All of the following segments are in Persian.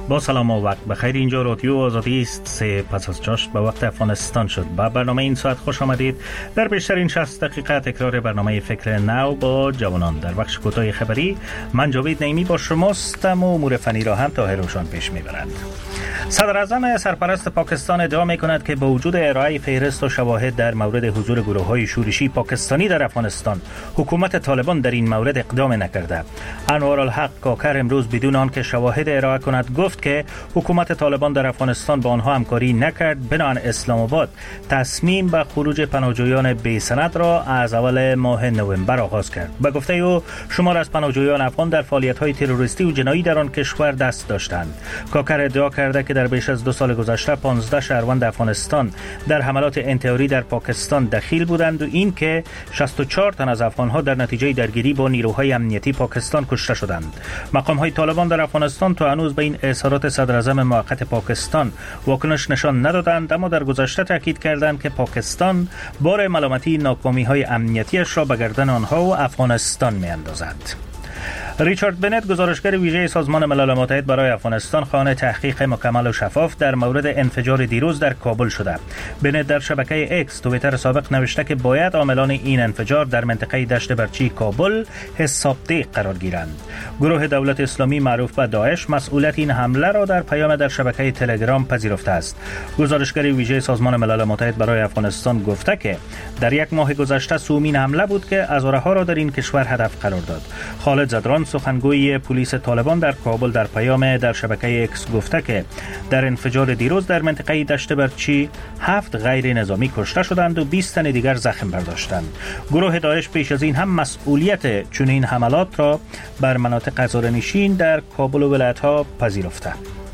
با سلام و وقت بخیر. اینجا رادیو آزادی است. 3 پس از 6 به وقت افغانستان شد. با برنامه این ساعت خوش آمدید. در بیشترین 60 دقیقه تکرار برنامه فکر نو با جوانان. در بخش کوتاه خبری من جاوید نعیمی با شماستم و امور فنی را هم طاهر روشان پیش میبرند. صدر اعظم سرپرست پاکستان ادعا میکند که با وجود ارائه فهرست و شواهد در مورد حضور گروه‌های شورشی پاکستانی در افغانستان، حکومت طالبان در این مورد اقدام نکرده. انوارالحق کاکر امروز بدون آنکه شواهد ارائه کند گفت که حکومت طالبان در افغانستان با آنها همکاری نکرد. بنابر اسلام آباد تصمیم به خروج پناهجویان بی سند را از اول ماه نوامبر آغاز کرد. به گفته او شمار از پناهجویان افغان در فعالیت‌های تروریستی و جنایی در آن کشور دست داشتند. کاکر ادعا کرده که در بیش از 2 سال گذشته 15 شهروند افغانستان در حملات انتحاری در پاکستان دخیل بودند و این که 64 تن از افغان‌ها در نتیجه درگیری با نیروهای امنیتی پاکستان کشته شدند. مقام‌های طالبان در افغانستان تا هنوز به این اظهارات صدر اعظم موقت پاکستان واکنش نشان ندادند، اما در گذشته تاکید کردند که پاکستان بار ملامتی ناکامی‌های امنیتیش را به گردن آنها و افغانستان می‌اندازد. ریچارد بنت گزارشگر ویژه سازمان ملل متحد برای افغانستان خواهان تحقیق مکمل و شفاف در مورد انفجار دیروز در کابل شده. بنت در شبکه اکس توییتر سابق نوشته که باید عاملان این انفجار در منطقه دشت برچی کابل حسابدهی قرار گیرند. گروه دولت اسلامی معروف به داعش مسئولیت این حمله را در پیام در شبکه تلگرام پذیرفته است. گزارشگر ویژه سازمان ملل متحد برای افغانستان گفته که در یک ماه گذشته سومین حمله بود که عزادارها را در این کشور هدف قرار داد. خالد زدران سخنگوی پلیس طالبان در کابل در پیام در شبکه اکس گفته که در انفجار دیروز در منطقه دشت برچی 7 غیر نظامی کشته شدند و 20 تن دیگر زخم برداشتند. گروه داعش پیش از این هم مسئولیت چنین حملات را بر مناطق هزاره‌نشین در کابل و ولایت‌ها پذیرفته.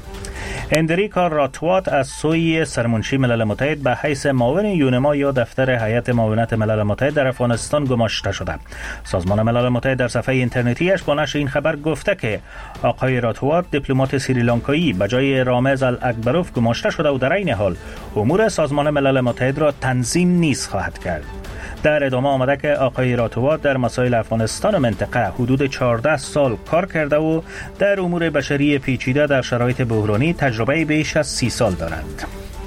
اندریکا راتوات از سوی سرمنشی ملل متحد به حیث معاون یونما یا دفتر هیئت معاونت ملل متحد در افغانستان گماشته شده. سازمان ملل متحد در صفحه اینترنتیش با نشر این خبر گفته که آقای راتوات دیپلمات سریلانکایی به جای رامز الاکبروف گماشته شده و در این حال امور سازمان ملل متحد را تنظیم نیز خواهد کرد. در ادامه آمده که آقای راتوات در مسائل افغانستان و منطقه حدود 14 سال کار کرده و در امور بشری پیچیده در شرایط بحرانی تجربه بیش از 30 سال دارند.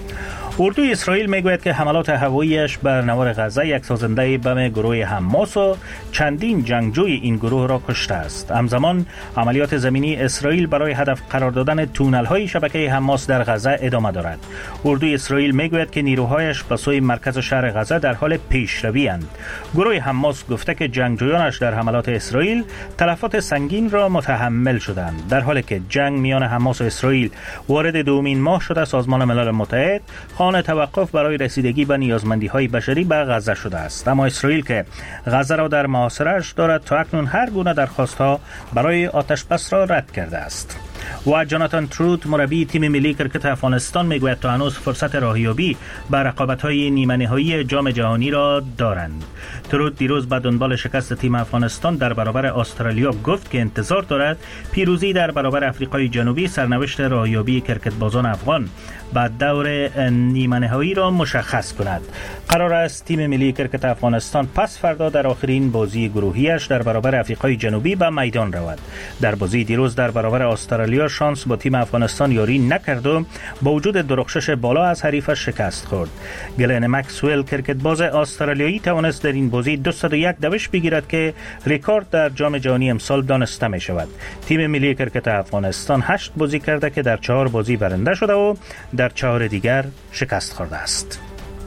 اردوی اسرائیل میگوید که حملات هواییش بر نوار غزه یک سازنده بم گروه حماس و چندین جنگجوی این گروه را کشته است. همزمان عملیات زمینی اسرائیل برای هدف قرار دادن تونل‌های شبکه حماس در غزه ادامه دارد. اردوی اسرائیل میگوید که نیروهایش به سوی مرکز شهر غزه در حال پیشروی اند. گروه حماس گفته که جنگجویانش در حملات اسرائیل تلفات سنگین را متحمل شدند. در حالی که جنگ میان حماس و اسرائیل وارد دومین ماه شده، سازمان ملل متحد توقف برای رسیدگی به نیازمندی‌های بشری به غزه شده است. اما اسرائیل که غزه را در محاصره‌اش دارد تا اکنون هر گونه درخواست‌ها برای آتش‌بس را رد کرده است. و جاناتان تروت مربی تیم ملی کرکت افغانستان میگوید تا هنوز فرصت راهیابی به رقابت‌های نیمه نهایی جام جهانی را دارند. تروت دیروز به دنبال شکست تیم افغانستان در برابر استرالیا گفت که انتظار دارد پیروزی در برابر آفریقای جنوبی سرنوشت راهیابی کرکتبازان افغان بعد دور نیمه نهایی را مشخص کند. قرار است تیم ملی کرکت افغانستان پس فردا در آخرین بازی گروهیش در برابر آفریقای جنوبی به میدان رود. در بازی دیروز در برابر استرالیا شانس با تیم افغانستان یاری نکرد و با وجود درخشش بالا از حریفش شکست خورد. گلن مکسول کرکتباز استرالیایی توانست در این بازی 201 دوش بگیرد که رکورد در جام جهانی امسال دانسته می شود. تیم ملی کرکت افغانستان 8 بازی کرده که در 4 بازی برنده شده و در 4 دیگر شکست خورده است.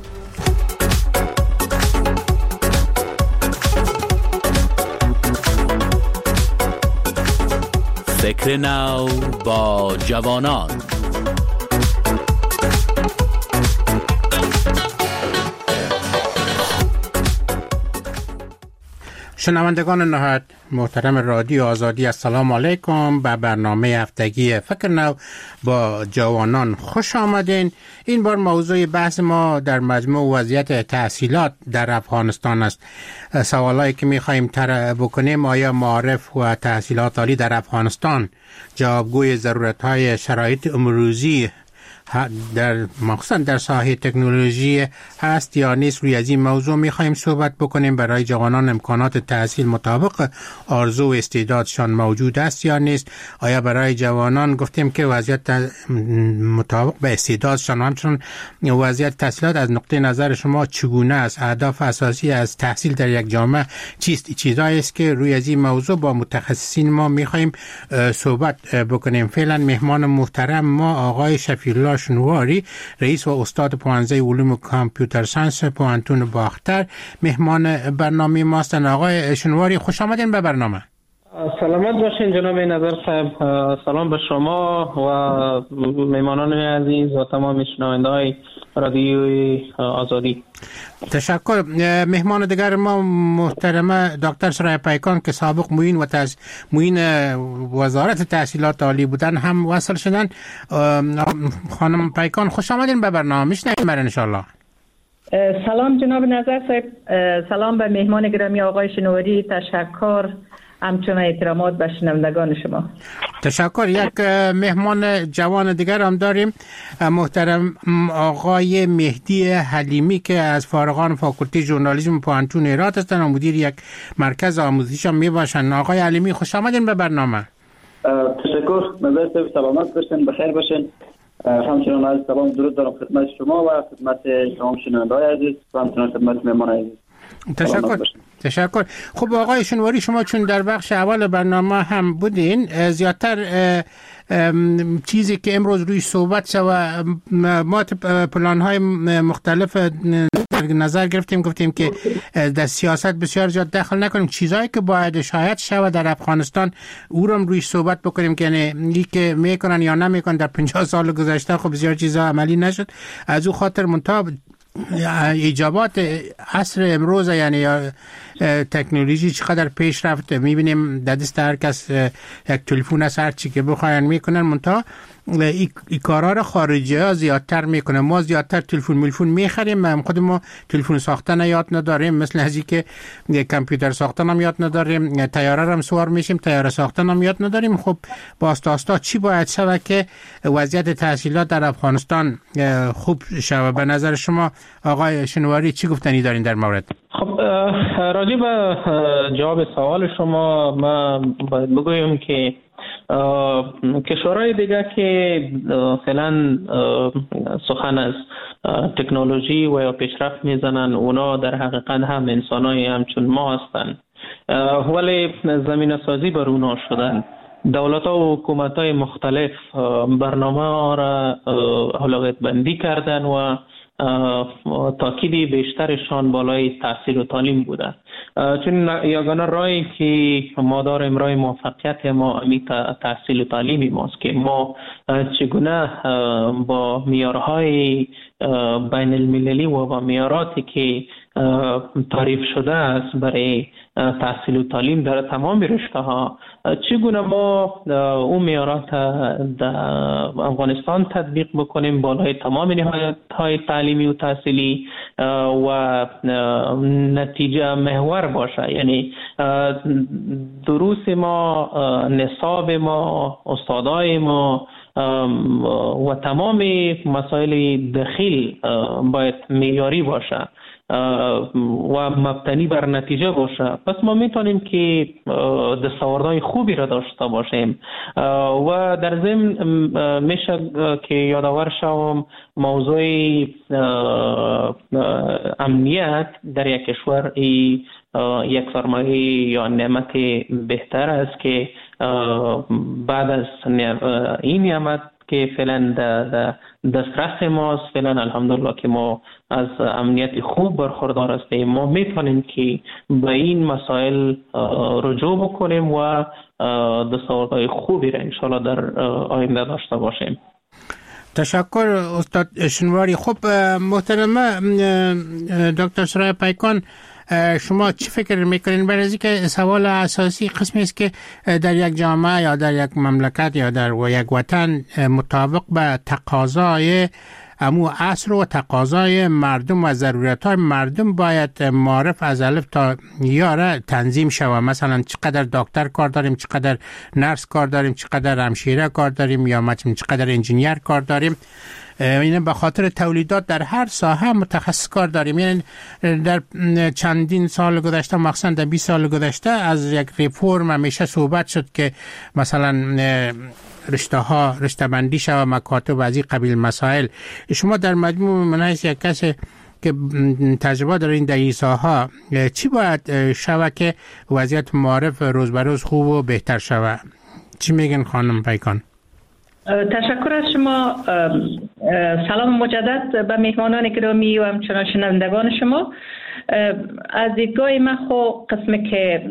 فکر نو با جوانان. شنوندگان نهایت محترم رادیو آزادی، السلام علیکم. به برنامه هفتگی فکر نو با جوانان خوش آمدین. این بار موضوع بحث ما در مجموع وضعیت تحصیلات در افغانستان است. سوالایی که می‌خوایم طرح بکنیم: آیا معارف و تحصیلات عالی در افغانستان جوابگوی ضرورت‌های شرایط امروزی مخصوصا در ساحه تکنولوژی هست یا نیست. روی از این موضوع میخوایم صحبت بکنیم. برای جوانان امکانات تحصیل مطابق آرزو و استعدادشان موجود است یا نیست؟ آیا برای جوانان گفتیم که وضعیت مطابق به استعدادشان و همچنین وضعیت تحصیلات از نقطه نظر شما چگونه است؟ اهداف اساسی از تحصیل در یک جامعه چیست؟ چیزایی است که روی از این موضوع با متخصصین ما میخوایم صحبت بکنیم. فعلا مهمان محترم ما آقای شفیعالله شنواری، رئیس و استاد پوهنځی علوم کامپیوتر ساینس پوهنتون باختر، مهمان برنامه ماستن. آقای شنواری خوش آمدین به برنامه. سلامت باشین جناب نظر صاحب. سلام به شما و مهمانان عزیز و تمام شنونده‌های رادیوی آزادی. تشکر. مهمان دیگر ما محترمه دکتر سرای پیکان که سابق معین وزارت تحصیلات عالی بودن هم وصل شدن. خانم پیکان خوش آمدین به برنامه. میشنویم ان شاء الله. سلام جناب نظر صاحب. سلام به مهمان گرامی آقای شنواری. تشکر، همچنین احترامات به شنوندگان شما. تشکر. یک مهمان جوان دیگر هم داریم، محترم آقای مهدی حلیمی که از فارغان فاکولته ژورنالیسم پوهنتون هرات هستند و مدیر یک مرکز آموزشی هم میباشند. آقای حلیمی خوش آمدین به برنامه. تشکر. نظر صاحب سلامت باشین، بخیر باشین. همچنین از سلام درود دارم خدمت شما و خدمت تمام شنونده‌های عزیز و همچنین خدمت مهمان عزیز. تشکر. خب آقای شنواری، شما چون در بخش اول برنامه هم بودین، زیادتر چیزی که امروز روی صحبت شد ما پلان‌های مختلف در نظر گفتیم که در سیاست بسیار زیاد دخل نکنیم. چیزایی که باید شاید شود در افغانستان او رو روی صحبت بکنیم که یعنی که میکنن یا نمیکنن. در 50 سال گذشته خب بسیار چیزا عملی نشد. از او خاطر منتها ایجابات عصر امروز، یعنی تکنولوژی چقدر پیش رفته، میبینیم در دست هر کس یک تلفن است، هر چی که بخواین میکنن. منتها این کارا رو خارجی ها زیادتر میکنن. ما زیادتر تلفن میخریم، خود ما تلفن ساختن یاد نداریم، مثل ازی که کامپیوتر ساختن هم یاد نداریم، طیاره هم سوار میشیم، طیاره ساختن هم یاد نداریم. خب با استا چی باید شود که وضعیت تحصیلات در افغانستان خوب شود؟ به نظر شما آقای شنواری چی گفتنی دارین در مورد؟ خب راجع به جواب سوال شما ما باید بگویم که کشورهای دیگه که فعلا سخن از تکنولوژی و یا پیشرفت میزنن، اونا در حقیقت هم انسانای همچون ما هستن، ولی زمینه سازی بر اونا شدن. دولت ها و حکومت های مختلف برنامه ها را اولویت بندی کردن و تاکید بیشترشان بالای تحصیل و تعلیم بوده، چون یگانه راهی که ما داریم راه موفقیت ما همین تحصیل و تعلیمی ماست که ما چگونه با معیارهای بین المللی و با معیاراتی که تعریف شده است برای تحصیل و تعلیم در تمام رشته ها، چگونه ما اون معیارات در افغانستان تطبیق بکنیم بالای تمام نهادهای تعلیمی و تحصیلی و نتیجه محور باشه. یعنی دروس ما، نصاب ما، استادای ما و تمام مسائل داخل باید معیاری باشه و مبتنی بر نتیجه باشه. پس ما میتونیم که دستاوردهای خوبی را داشته باشیم و در ضمن میشه که یادآور شوم موضوع امنیت در یک کشور یک سرمایه یا نعمت بهتر است که بعد از این نعمت که فعلا دسترس ماست، فعلا الحمدلله که ما از امنیت خوب برخوردار هستیم، ما میتونیم که به این مسائل رجوع بکنیم و دستاوردهای خوبی را انشاءالله در آینده داشته باشیم. تشکر استاد شنواری. خب محترمه دکتر سرای پیکان، شما چی فکر میکنین؟ برای اینکه سوال اساسی قسمی است که در یک جامعه یا در یک مملکت یا در یک وطن مطابق به تقاضای امو عصر و تقاضای مردم و ضرورت‌های مردم باید معرف از الف تا یا تنظیم شود. مثلا چقدر دکتر کار داریم، چقدر نرس کار داریم، چقدر همشیره کار داریم، یا چقدر انجینیر کار داریم. یعنی به خاطر تولیدات در هر ساحه متخصص کار داریم. یعنی در چندین سال گذشته، مخصوصا در 20 سال گذشته، از یک ریفورم همیشه صحبت شد که مثلا رشته بندی شود مکاتب و از این قبیل مسائل. شما در مجموع من هست یک کسی که تجربه دارین در این ساحه، چی باید شود که وضعیت معارف روز به روز خوب و بهتر شود؟ چی میگن خانم پیکان؟ تشکر از شما. سلام مجدد به مهمانان گرامی و همچنان شنوندگان شما. از دیدگاه من قسمی که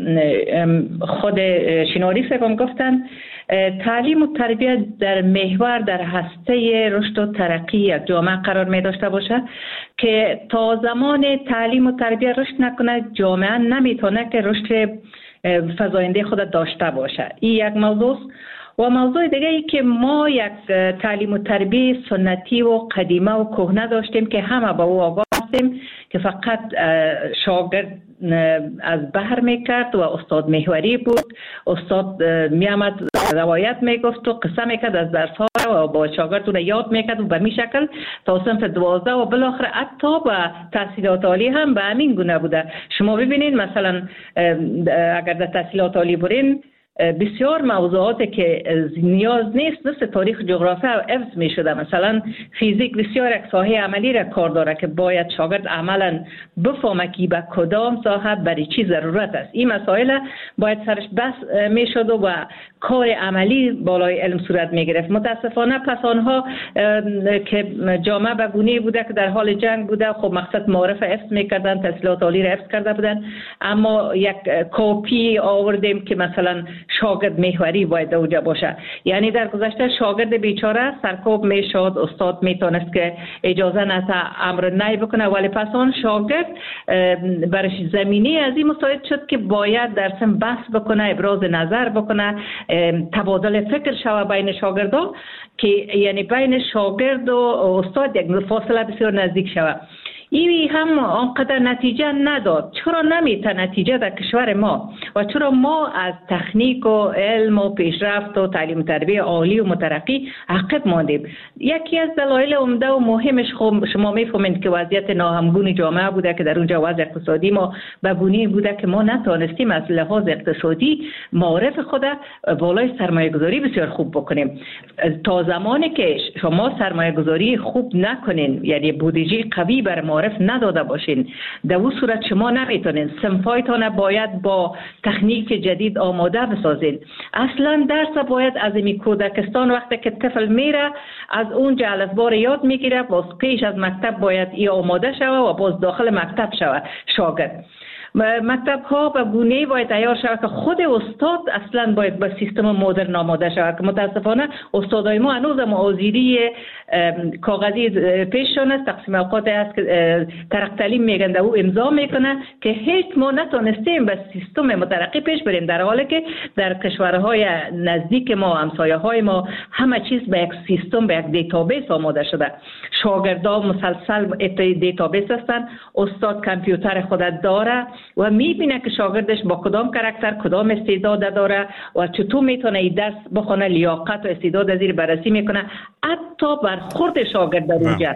خود شینواری صاحبم گفتن، تعلیم و تربیت در محور در هسته رشد و ترقی یک جامعه قرار می داشته باشه که تا زمان تعلیم و تربیت رشد نکنه، جامعه نمیتونه که رشد فزاینده خود داشته باشه. این یک موضوع است. و موضوع دیگه ای که ما یک تعلیم و تربیت سنتی و قدیمه و کهنه داشتیم که همه با او آگاه هستیم که فقط شاگرد از بحر میکرد و استاد محوری بود. استاد میامد روایت میگفت و قصه میکرد از درس ها و با شاگرد اون یاد میکرد و به می شکل تا صنف 12 و بالاخره حتی به تحصیلات عالی هم به همین گونه بوده. شما ببینید مثلا اگر در تحصیلات عالی برین، بسیار موضوعاتی که نیاز نیست مثل تاریخ جغرافیا حفظ می شده. مثلا فیزیک بسیار یک ساحه عملی را کار داره که باید شاگرد عملا بفهمه که به کدام ساحه برای چی ضرورت است. این مسائل باید سرش بس می شد و کار عملی بالای علم صورت می گرفت. متاسفانه پس آنها که جامعه به گونه‌ای بوده که در حال جنگ بوده، خب مقصد معرف حفظ می کردن، تحصیلات عالی را حفظ کرده بودن، اما یک کپی آوردیم که مثلا شاگرد محوری باید اونجا باشه. یعنی در گذشته شاگرد بیچاره سرکوب میشد، استاد میتونست که اجازه نده امر نهی بکنه، ولی پس آن شاگرد برش زمینی از این مساعد شد که باید در سن بحث بکنه، ابراز نظر بکنه، تبادل فکر شود بین شاگردان که یعنی بین شاگرد و استاد یک فاصله بسیار نزدیک شود. این هم آنقدر نتیجه نداد. چرا نمیته نتیجه در کشور ما و چرا ما از تکنیک و علم و پیشرفت و تعلیم تربیت عالی و مترقی عقب ماندیم؟ یکی از دلایل عمده و مهمش شما میفهمید که وضعیت ناهمگون جامعه بوده که در اونجا وضع اقتصادی ما به گونه‌ای بوده که ما نتونستیم از لحاظ اقتصادی معارف خود بالای سرمایه گذاری بسیار خوب بکنیم. تا زمانی که شما سرمایه گذاری خوب نکنین، یعنی بودجه قوی بر معارف نداده باشین، در اون صورت شما نمیتونین صنفایتان باید با تکنیک جدید آماده بسازین. اصلا درس باید از این کودکستان وقتی که طفل میره از اونجا الفبا یاد میگیره، باز پیش از مکتب باید ای آماده شوه و باز داخل مکتب شوه شاگرد. مکتب ها به گونه‌ای باید تیار شود که خود استاد اصلا باید به سیستم مدرن آماده شود که متاسفانه استادای ما هنوز معاذیری کاغذی پیششون است. تقسیم اوقات است که ترق تعلیم میگن او امضا میکنه که هیچ ما نتونستیم به سیستم مترقی پیش بریم، در حالی که در کشورهای نزدیک ما، همسایه های ما، همه چیز به یک سیستم، به یک دیتابیس آماده شده. شاگردان مسلسل دیتابیس هستن، استاد کامپیوتر خود داره و میبینه که شاگردش با کدام کاراکتر کدام استعداد داره و چطور میتونه این درس بخونه، لیاقت و استعداد زیر بررسی میکنه. حتی برخورد شاگرد در اونجا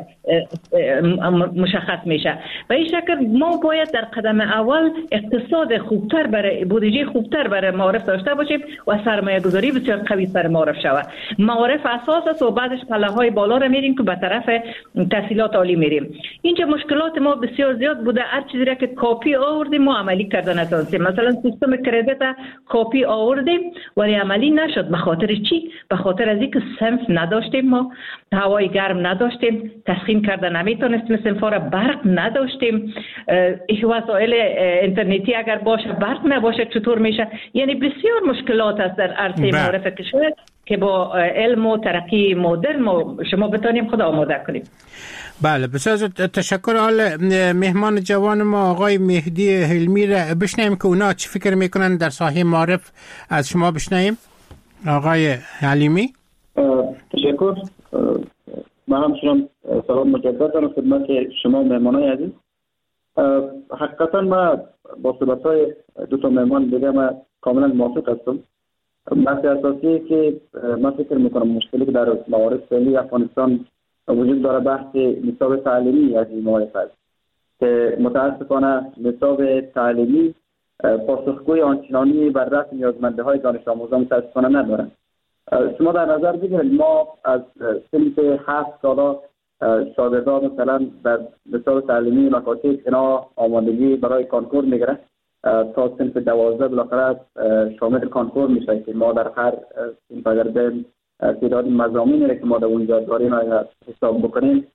مشخص میشه. و این شکل ما باید در قدم اول اقتصاد خوبتر برای بودجه خوبتر برای معارف داشته باشیم و سرمایه گذاری بسیار قوی سر معارف شود. معارف اساس است و بعدش پله های بالا را میریم که به طرف تحصیلات عالی میریم. اینجا مشکلات ما بسیار زیاد بوده. هر چیزی را که کپی آوردیم ما عملی کردن نتونستیم. مثلا سیستم کردیت کپی آوردیم ولی عملی نشد. به خاطر چی؟ به خاطر از اینکه صنف نداشتیم، ما هوای گرم نداشتیم، تسخین کردن نمیتونستیم، صنفا را برق نداشتیم، وسایل اینترنتی اگر باشه برق نباشه چطور میشه؟ یعنی بسیار مشکلات است در عرصه معرفت کشور که با علم و ترقی مدرن شما بتونیم خود آماده کنیم. بله، بسیار تشکر. حال مهمان جوان ما آقای مهدی حلمی را بشنیم که اونا چی فکر میکنن در ساحه معرف. از شما بشنیم آقای حلیمی. تشکر. من همچنان سلام مجدد دارم خدمت شما مهمانای عزیز. حقیقتا ما با صحبت‌های دو تا مهمان دیگه ما کاملا موافق هستم. مسئله اساسی که من فکر میکنم مشکلی که در معارف فعلی افغانستان وجود داره بحث نصاب تعلیمی از این معارف است که متاسفانه نصاب تعلیمی پاسخگوی آنچنانی بر رفع نیازمندی‌های دانش آموزان متاسفانه ندارند. شما در نظر بگیرید ما از صنف 7 ساله شاگردان مثلا در نصاب تعلیمی مکاتب اینا آمادگی برای کانکور میگیره تا صنف 12 بالاخره شامل کانکور میشه که ما در هر صنف اگر بریم تعداد مضامینی که ما در اونجا داریم حساب بکنیم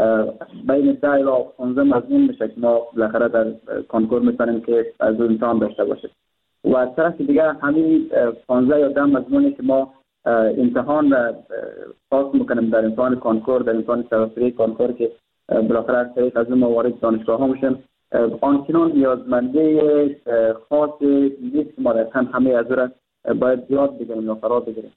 بین 10 الی 15 مضمون میشه که ما بالاخره در کانکور میتونیم که از اون امتحان داشته باشیم و از طرف دیگه همین 15 یا 10 مضمونی که ما امتحان پاس میکنیم در امتحان کانکور در امتحان سراسری کانکور که بالاخره از طریق از اون موارد دانشگاه ها میشیم آنچنان نیازمنده خاص نیست که ما در همه از را باید یاد بگیریم یا فرا بگیریم.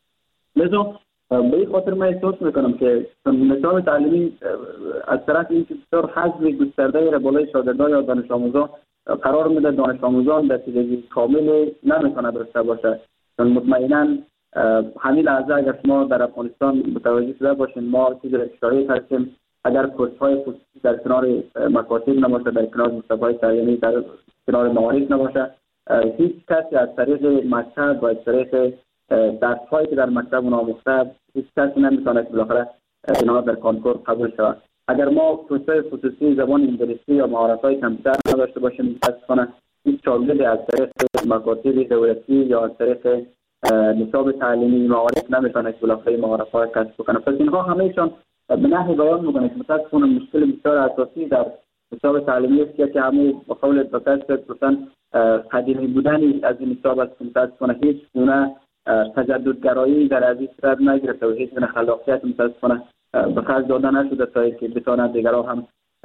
لذا به این خاطر من احساس میکنم که نصاب تعلیمی از طرف این که بسیار حجم گسترده را بالای شاگردان یا دانش آموزان قرار میده دانش آموزان در تجربه کامل نمیتونه داشته باشه. چون مطمئنا همین لحظه اگر شما در افغانستان متوجه شده باشین ما چیز شرایط هستیم اگر کورس‌های خصوصی در کنار مکاتب نباشه در کنار مکتب‌های تعلیمی در کنار معارف نباشه هیچ کسی از طریق مکتب و از طریق درس‌هایی که در مکتب آموخته هیچ کسی نمیتونه که بالاخره اینا در کانکور قبول شود. اگر ما کورس‌های خصوصی زبان انگلیسی یا مهارت‌های کامپیوتر نداشته باشیم متأسفانه هیچ شاگردی از طریق مکاتب دولتی یا از طریق نصاب تعلیمی معارف نمیتونه که بالاخره مهارت‌های کسب بکنه. پس اینها همه‌شان به نحوی بیان می‌کنه که متأسفانه مشکل بسیار اساسی در نصاب تعلیمی است که همون بقول دکتر مثلا قدیمی بودن از این نصاب است که متأسفانه هیچ گونه تجددگرایی در از این صورت نگرفته و هیچ گونه خلاقیت متأسفانه به خرج داده نشده تا که بتوانند دیگران هم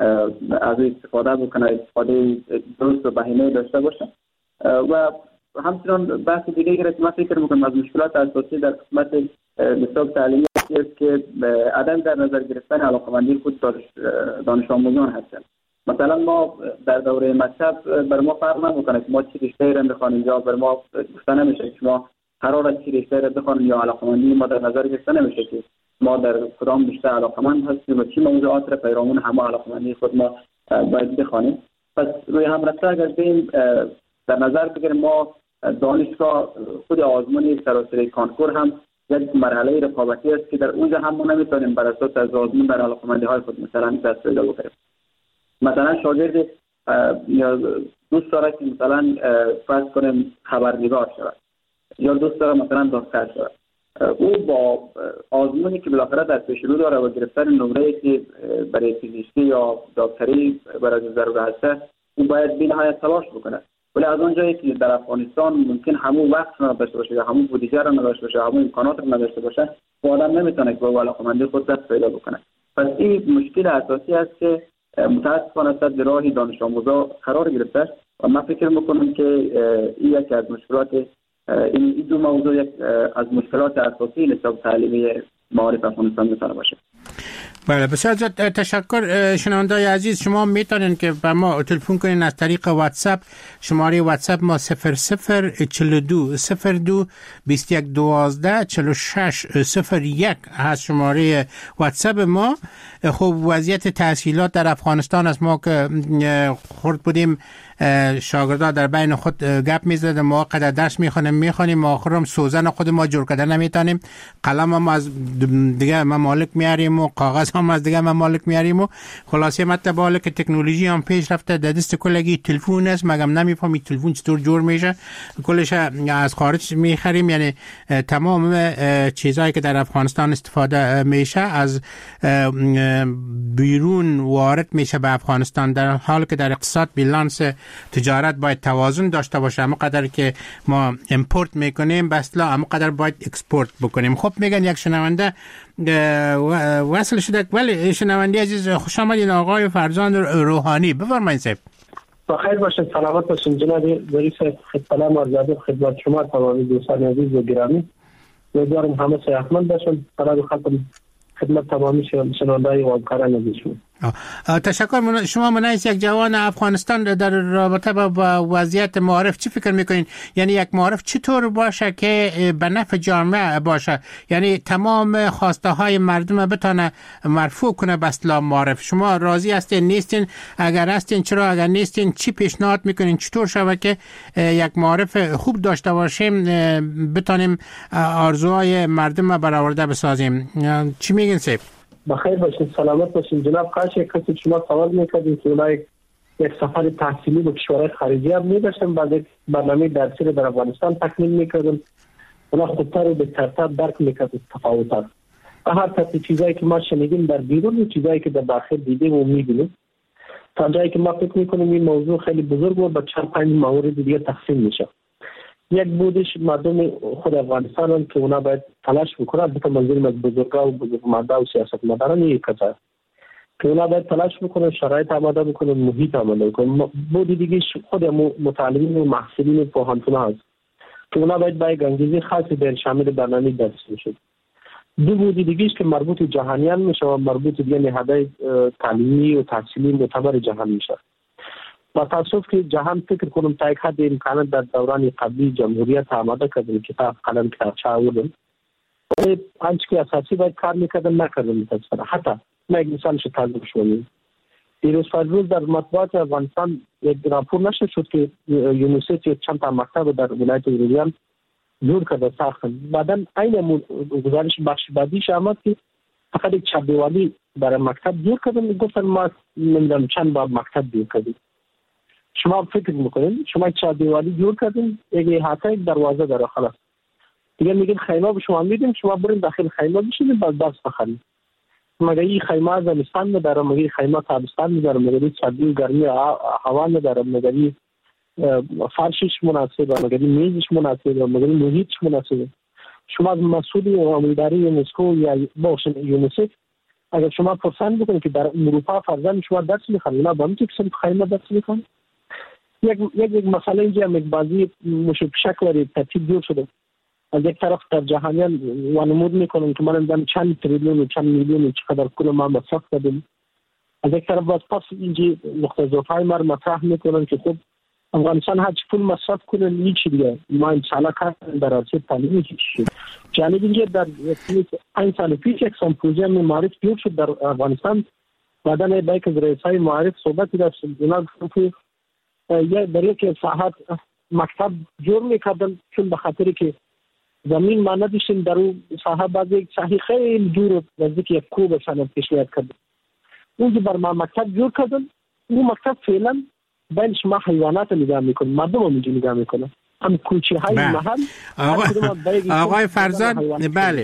از این استفاده بکنه استفاده درست و بهینه داشته باشه. و همچنان بحث دیگه که من فکر میکنم از مشکلات اساسی در قسمت نصاب تعلیمی است که عدم در نظر گرفتن علاقه‌مندی خود دانش آموزان هستند. مثلا ما در دوره مکتب بر ما فرق نمیکنه که ما چی رشته را بخوانیم یا بر ما گفته نمیشه که ما قرار است چی رشته را بخوانیم یا علاقه‌مندی ما در نظر گرفته نمیشه که ما در کدام رشته علاقه‌مند هستیم و چی موضوعات را پیرامون همه علاقه‌مندی خود ما باید بخوانیم. پس روی هم رفته اگر بیم در نظر بگیریم ما دانشگاه خود آزمون سراسری کانکور هم یک مرحله رقابتی است که در اونجا هم ما نمیتونیم بر اساس از آزمون در علاقه‌مندی‌های خود مثلا دست پیدا بکنیم. مثلا شاگرد دوست داره که مثلا فرض کنیم خبرنگار شود یا دوست داره مثلا دکتر شود، او با آزمونی که بالاخره در پیش رو داره و گرفتن نمره‌ای که برای پزشکی یا دکتری برای ضروری هست او باید بی‌نهایت تلاش بکنه. ولی از اون جایی که در افغانستان ممکن همون وقت نداشته باشه یا همون بودجه را نداشته باشه همون امکانات را نداشته باشه و آدم نمیتونه که با علاقه‌مندی خود دست پیدا بکنه. پس این مشکل اساسی است که متاسفانه در راه دانش آموزا قرار گرفته و من فکر میکنم که این یکی از مشکلات این دو موضوع یک از مشکلات اساسی نصاب تعلیمی معارف افغانستان میتونه باشه. بله بسیار تشکر. شنونده‌های عزیز شما میتونین که به ما تلفن کنین از طریق واتساپ. شماره واتساپ ما 0042 02 21 12 46 01 هست شماره واتساپ ما. خب وضعیت تحصیلات در افغانستان است. ما که خورد بودیم شاگردان در بین خود گپ میزدن ما قدر درس میخوانیم آخرم سوزن خود ما جور کردن نمیتونیم، قلم هم از دیگه ممالک میاریم و کاغذ هم از دیگه ممالک میاریم و خلاصه مطلب که تکنولوژی هم پیش رفته در دست کلگی تلفن است مگم نمیفهمی تلفن چطور جور میشه کلش از خارج میخریم. یعنی تمام چیزهایی که در افغانستان استفاده میشه از بیرون وارد میشه به افغانستان، در حالی که در اقتصاد بیلانس تجارت باید توازن داشته باشه. اما قدر که ما امپورت میکنیم بسلا اما قدر باید اکسپورت بکنیم. خب میگن یک شنونده وصل شده. ولی شنونده عزیز خوش آمدین آقای فرزان روحانی، بفرمایید صاحب. بخیر باشید، سلامت باشید جناب رئیس خدمت ارزاده خدمت شما تمامی دوستان عزیز و گرامی. امیدوارم همه صحتمند باشند. برای خدمت تمامی شنونده‌های و همکاران عزیزشون. تشکر. شما منیس یک جوان افغانستان در رابطه با وضعیت معارف چی فکر میکنین؟ یعنی یک معارف چطور باشه که به نفع جامعه باشه، یعنی تمام خواسته های مردم بتونه مرفوع کنه به اصطلاح معارف؟ شما راضی هستین نیستین؟ اگر هستین چرا؟ اگر نیستین چی پیشنهاد میکنین چطور شود که یک معارف خوب داشته باشیم بتونیم آرزوهای مردم برآورده بسازیم؟ چی میگین سیب؟ بخیر باشین، سلامت باشین جناب. کسی شما سوال میکردین که اونها یک سفر تحصیلی به کشورهای خارجی هم میداشتن، بعد یک برنامه درسی رو در افغانستان تکمیل میکردن. اونا خودتر رو به ترتیب درک میکردن تفاوت‌ها و هر طرف چیزایی که ما شنیدیم در بیرون و چیزایی که در داخل دیدیم و میبینیم. تا جایی که ما فکر میکنیم این موضوع خیلی بزرگ و به 4-5 مورد دیگه تقسیم میشه. یک بودش مردم خود افغانستان هم که اونا باید تلاش بکنن، البته منظورم از بزرگا و بزرگمردا و سیاستمداران یک کسا که اونا باید تلاش بکنن، شرایط آماده بکنن، محیط آماده بکنن. بودی دیگه خود متعلمین و محصلین و پوهنتون‌ها هست که اونا باید با یک انگیزه خاصی در شامل برنامه درسی بشن. دو بودی دیگه‌اش که مربوط جهانیان میشه و مربوط به نهادهای تعلیمی و تحصیلی معتبر جهان میشه. با تاسف که جهان فکر کنم تا یک حد امکانات در دوران قبلی جمهوریت آماده کردن، کتاب قلم کتابچه آوردن، آنچه که اساسی باید کار میکردن نکردن. متاسفانه حتی من یک مثالش تعریف شدم. دیروز فرزوز در مطبوعات افغانستان یک راپور نشر شد که یونیسف چند تا مکتب در ولایت ایروان جور کرده ساختن. بعدا این گزارش بخش بعدیش آمد که فقط یک چهاردیواری برای مکتب جور کردن. گفتن ما نمیدونم چند بار مکتب جور کردیم. شما فکر میکنین شما یک چهاردیواری جور کردین، یک احاطه یک دروازه داره، خلاص دیگه میگین خیمه به شما میدیم، شما برین داخل خیمه بشینید بعد درس بخونید. مگه این خیمه زمستان نداره؟ مگه خیمه تابستان نداره؟ مگه سردی و گرمی هوا نداره؟ مگه فرشش مناسبه؟ مگه میزش مناسبه؟ مگه محیطش مناسبه؟ شما مسئول عملداری یونسکو یا باشن یونیسف اگر شما پرسان بکنید که در اروپا فرزند شما درس میخوانید، اونا با همین خیمه درس میخوانید. یک مسئله اینجا هم یک بازی شکل ترتیب جور شده. از یک طرف در جهانیان وانمود میکنن که ما نمیدونم چند تریلیون و چند میلیون و چقدر پول ما مصرف کردیم. از یک طرف باز پس اینجا نقطه ضعف‌های ما مطرح میکنن که خب افغانستان هر چی پول مصرف کنه هیچ دیگه ما ان شاء الله کار در عرصه تعلیمی چی. جالب اینجا در 5 سال پیش یک سمپوزیوم معرفی جور شد در افغانستان. بعدن با یک از رئیسای معارف صحبتی داشت، اونا گفتن یا در یک ساحت مکتب جور میکردن چون به خاطر که زمین ما نداشتیم در اون ساحه بعد یک ساحه خیلی دور نزدیک یک کوه بشن پیشنهاد کردن. اونجا بر ما مکتب جور کردن. اون مکتب فعلا بین شما حیوانات نگاه میکنه، مردم هم اینجا نگاه میکنه، هم کوچه های محل. آقای فرزاد بله،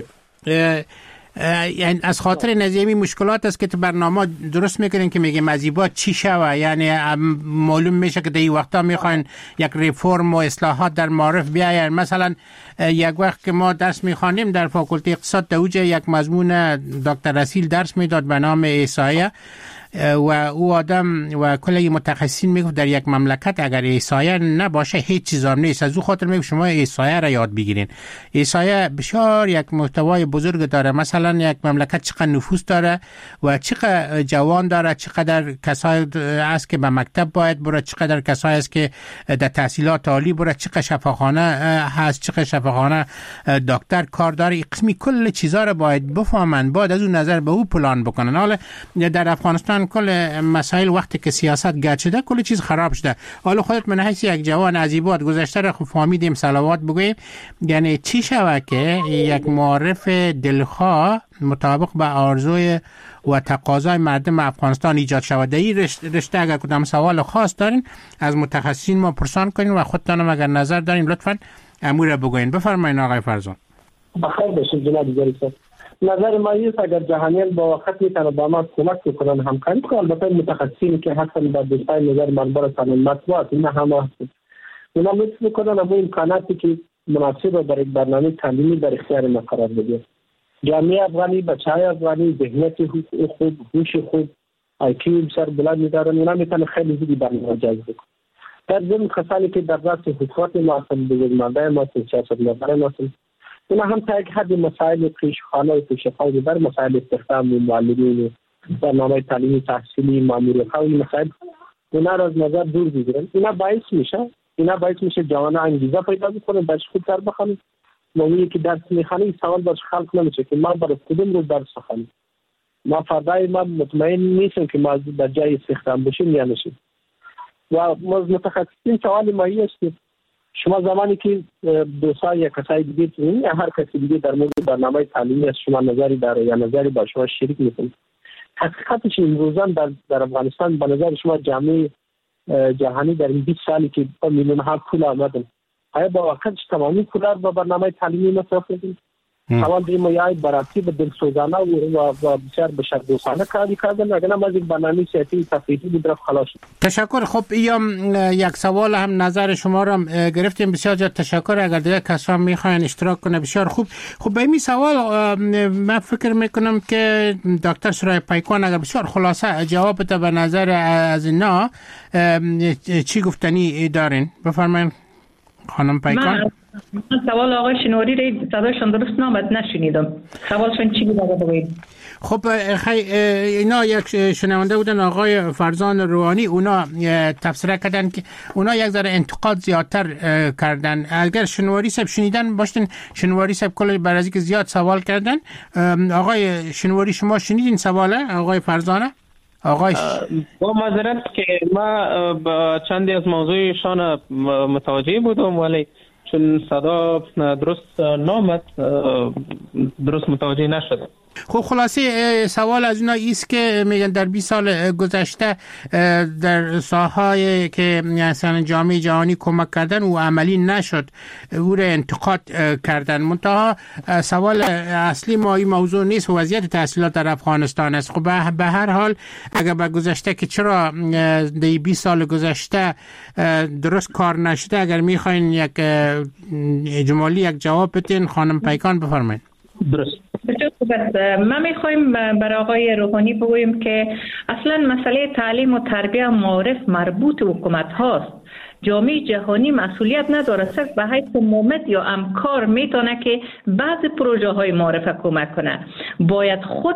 یعنی از خاطر نظامی مشکلات است که تو برنامه درست میکنین که میگه مزیبات چی شوه، یعنی معلوم میشه که در این وقتا میخواین یک ریفورم و اصلاحات در معارف بیاین. مثلا یک وقت که ما درس میخوانیم در فاکولته اقتصاد در اوجه یک مضمون دکتر رسیل درس میداد به نام احصایه و او آدم و کلی متخصصین میگفت در یک مملکت اگر احصایه نباشه هیچ چیز هم نیست. از او خاطر میگم شما احصایه را یاد بگیرین. احصایه بسیار یک محتوای بزرگ داره. مثلا یک مملکت چقدر نفوس داره و چقدر جوان داره، چقدر کسایی است که به مکتب باید بره، چقدر کسایی است که در تحصیلات عالی بره، چقدر شفاخانه هست، چقدر شفاخانه دکتر کار داره. قسمی کل چیزا را باید بفهمن، باید از اون نظر به او پلان بکنن. حالا در افغانستان کل مسائل وقتی که سیاست گرد شده کل چیز خراب شده. حالا خودت من حیث یک جوان عزیبات گذشته را فهمیدیم صلوات بگوییم، یعنی چی شود که یک معارف دلخواه مطابق به آرزوی و تقاضای مردم افغانستان ایجاد شود؟ در این رشته اگر کدام سوال خاص دارین از متخصصین ما پرسان کنین و خودتان اگر نظر دارین لطفاً امور بگوین. بفرمایید آقای فرزان. بخیر باشید جناب جریسه. نظر ما است اگر جهانیان با وقت میتونه با ما کمک بکنن، همکاری کنن. البته متخصصین که هستن در دستای نظر منبر قانون مطبوعات اینا هم هستن، اونا میتونن کنن اما امکاناتی که مناسب برای برنامه تعلیمی در اختیار ما قرار بده. جامعه افغانی، بچه‌های افغانی ذهنیت خوب، هوش خوب، IQ بسیار بلند می‌دارن، اونا میتونن خیلی زودی برنامه جذب کنن. در ضمن کسانی که در راست حکومت ما هستن، بزرگمردان ما هستن، سیاستمداران ما هستن، اونا هم تا یک حد مسائل پیشخانه و پیشخواه در مسائل استخدام و معلمین و برنامه تعلیمی تحصیلی ماموریت ها و این مسائل اونا را از نظر دور بگیرن. اینا باعث میشه جوانان انگیزه پیدا بکنن درس خوبتر بخونن. موقعی که درس میخوانه این سوال برش خلق نمیشه که ما برای کدوم روز درس بخونیم. ما فردای ما مطمئن نیستیم که ما در جای استخدام بشیم یا نشیم. و متخصصین سوال مایی است که شما زمانی که دوستان یا کسای دیگه یا هر کسی دیگه در مورد برنامه تعلیمی از شما نظری داره یا نظری با شما شریک میکنه، حقیقتش امروزان در افغانستان به نظر شما جامعه جهانی در این 20 سالی که میلیون ها پول آمدن، آیا با وقتش تمامی پول با برنامه تعلیمی مصرف کردیم؟ سوال دیگه ما یا براتی به دلسوزانه و بسیار بشردوستانه کاری کردن، اگر هم از این برنامه سیاسی تفریحی بود رفت خلاص. تشکر. خب یک سوال هم نظر شما را گرفتیم، بسیار زیاد تشکر. اگر دیگه کسان میخواین اشتراک کنه بسیار خوب. خب به این سوال من فکر میکنم که دکتر سرای پیکان اگر بسیار خلاصه جواب بده به نظر از اینا چی گفتنی دارین؟ بفرمایید خانم پیکان. من سوال آقای شنواری را صدایشان درست نامد نشنیدم. سوالشون چی بود بگوید؟ خب اینا یک شنونده بودن آقای فرزان روحانی، اونا تفسیر کردن که اونا یک ذره انتقاد زیادتر کردن. اگر شنواری صاحب شنیدن باشین، شنواری صاحب کل برازی که زیاد سوال کردن. آقای شنواری شما شنیدین سواله آقای فرزانه؟ با معذرت که ما با چندی از موضوعشان متوجه بودم ولی چون صدا درست نامد درست متوجه نشدم. خب خلاصه سوال از اینا ایست که میگن در 20 سال گذشته در ساحه‌ای که مثلا جامعه جهانی کمک کردن و عملی نشد او را انتقاد کردن. منتها سوال اصلی ما این موضوع نیست، وضعیت تحصیلات در افغانستان است. خب به هر حال اگر به گذشته که چرا در 20 سال گذشته درست کار نشده، اگر میخواین یک اجمالی یک جواب بدین خانم پیکان بفرمایید. درست. ما میخوایم برای آقای روحانی بگوییم که اصلا مسئله تعلیم و تربیه معارف مربوط حکومت هاست. جامعه جهانی مسئولیت نداره، صرف به حیث مومد یا امکار میتونه که بعض پروژه های معرفه کمک کنه. باید خود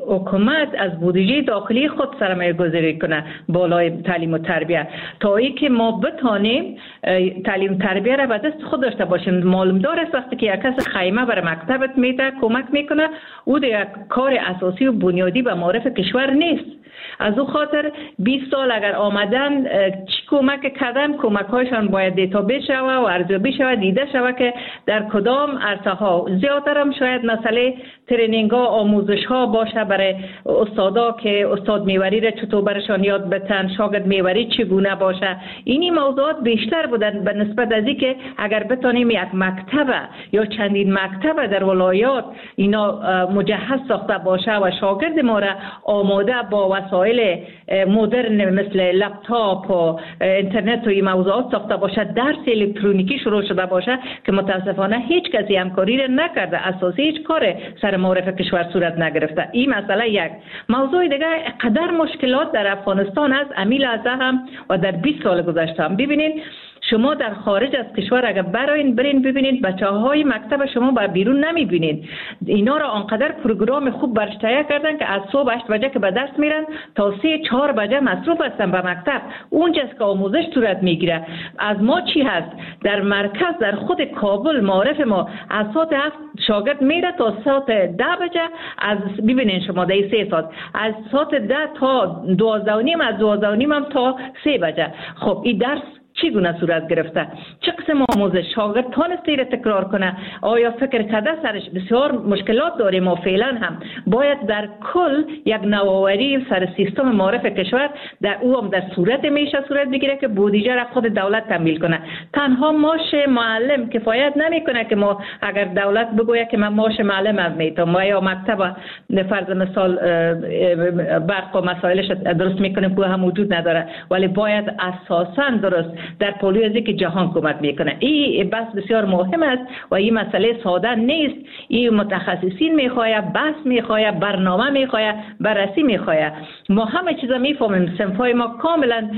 حکومت از بودجه داخلی خود سرمایه گذاری کنه بالای تعلیم و تربیه تا ای که ما بتانیم تعلیم تربیه را به دست خود داشته باشیم. معلوم داره وقتی که یک کس خیمه برای مکتبت میده کمک میکنه، او یک کار اساسی و بنیادی به معرف کشور نیست. از او خاطر 20 سال اگر آمدن چی کمک کردن، کمک هایشان باید دیتابیس شوه و ارزیابی شوه، دیده شوه که در کدام عرصه ها. زیادتر هم شاید مسئله ترینینگ ها، آموزش ها باشه برای استادا که استاد میوری را چطور برشان یاد بتن، شاگرد میوری چگونه باشه. اینی موضوعات بیشتر بودن به نسبت از اینکه اگر بتانیم یک مکتب یا چندین مکتب در ولایات اینا مجهز ساخته باشه و شاگرد ما را آماده با وسایل مدرن مثل لپتاپ و اینترنت و این موضوعات ساخته باشه، درس الکترونیکی شروع شده باشه که متاسفانه هیچ کسی همکاری را نکرده، اساسی هیچ کار سر معرف کشور صورت نگرفته. این مسئله یک. موضوع دیگه قدر مشکلات در افغانستان از امیل از هم و در 20 سال گذشته هم ببینید. شما در خارج از کشور اگر برین ببینید بچه‌های مکتب شما با بیرون نمیبینید. اینا را آنقدر پروگرام خوب برش تهیه کردن که از صبح 8 بجه که به درس میرن تا 3-4 بجه مصروف هستن به مکتب. اونجاست که آموزش صورت میگیره. از ما چی هست؟ در مرکز در خود کابل معرف ما از ساعت 7 شاگرد میره تا ساعت 10 بجه. از ببینید شما در 3 ساعت از ساعت 10 تا 12:30، از 12:30 هم تا 3 بجه. خب این درس چگونه صورت گرفته؟ چه قسم آموزش؟ شاگرد تانسته را تکرار کنه؟ آیا فکر کرده سرش؟ بسیار مشکلات داریم و فعلا هم باید در کل یک نوآوری سر سیستم معرف کشور در او هم در صورت میشه صورت بگیره که بودجه را خود دولت تمویل کنه. تنها معاش معلم کفایت نمیکنه که ما اگر دولت بگویه که من معاش معلم میتونم ما یا مکتب فرض مثال برق و مسائلش درست میکنیم که هم وجود نداره، ولی باید اساسا درست در پولیوزی که جهان کمک میکنه. میکنه. این بحث بسیار مهم است و این مسئله ساده نیست. این متخصصین میخواد، بحث میخواد، برنامه میخواد، بررسی میخواد. ما همه چیزا میفهمیم. صنفای ما کاملا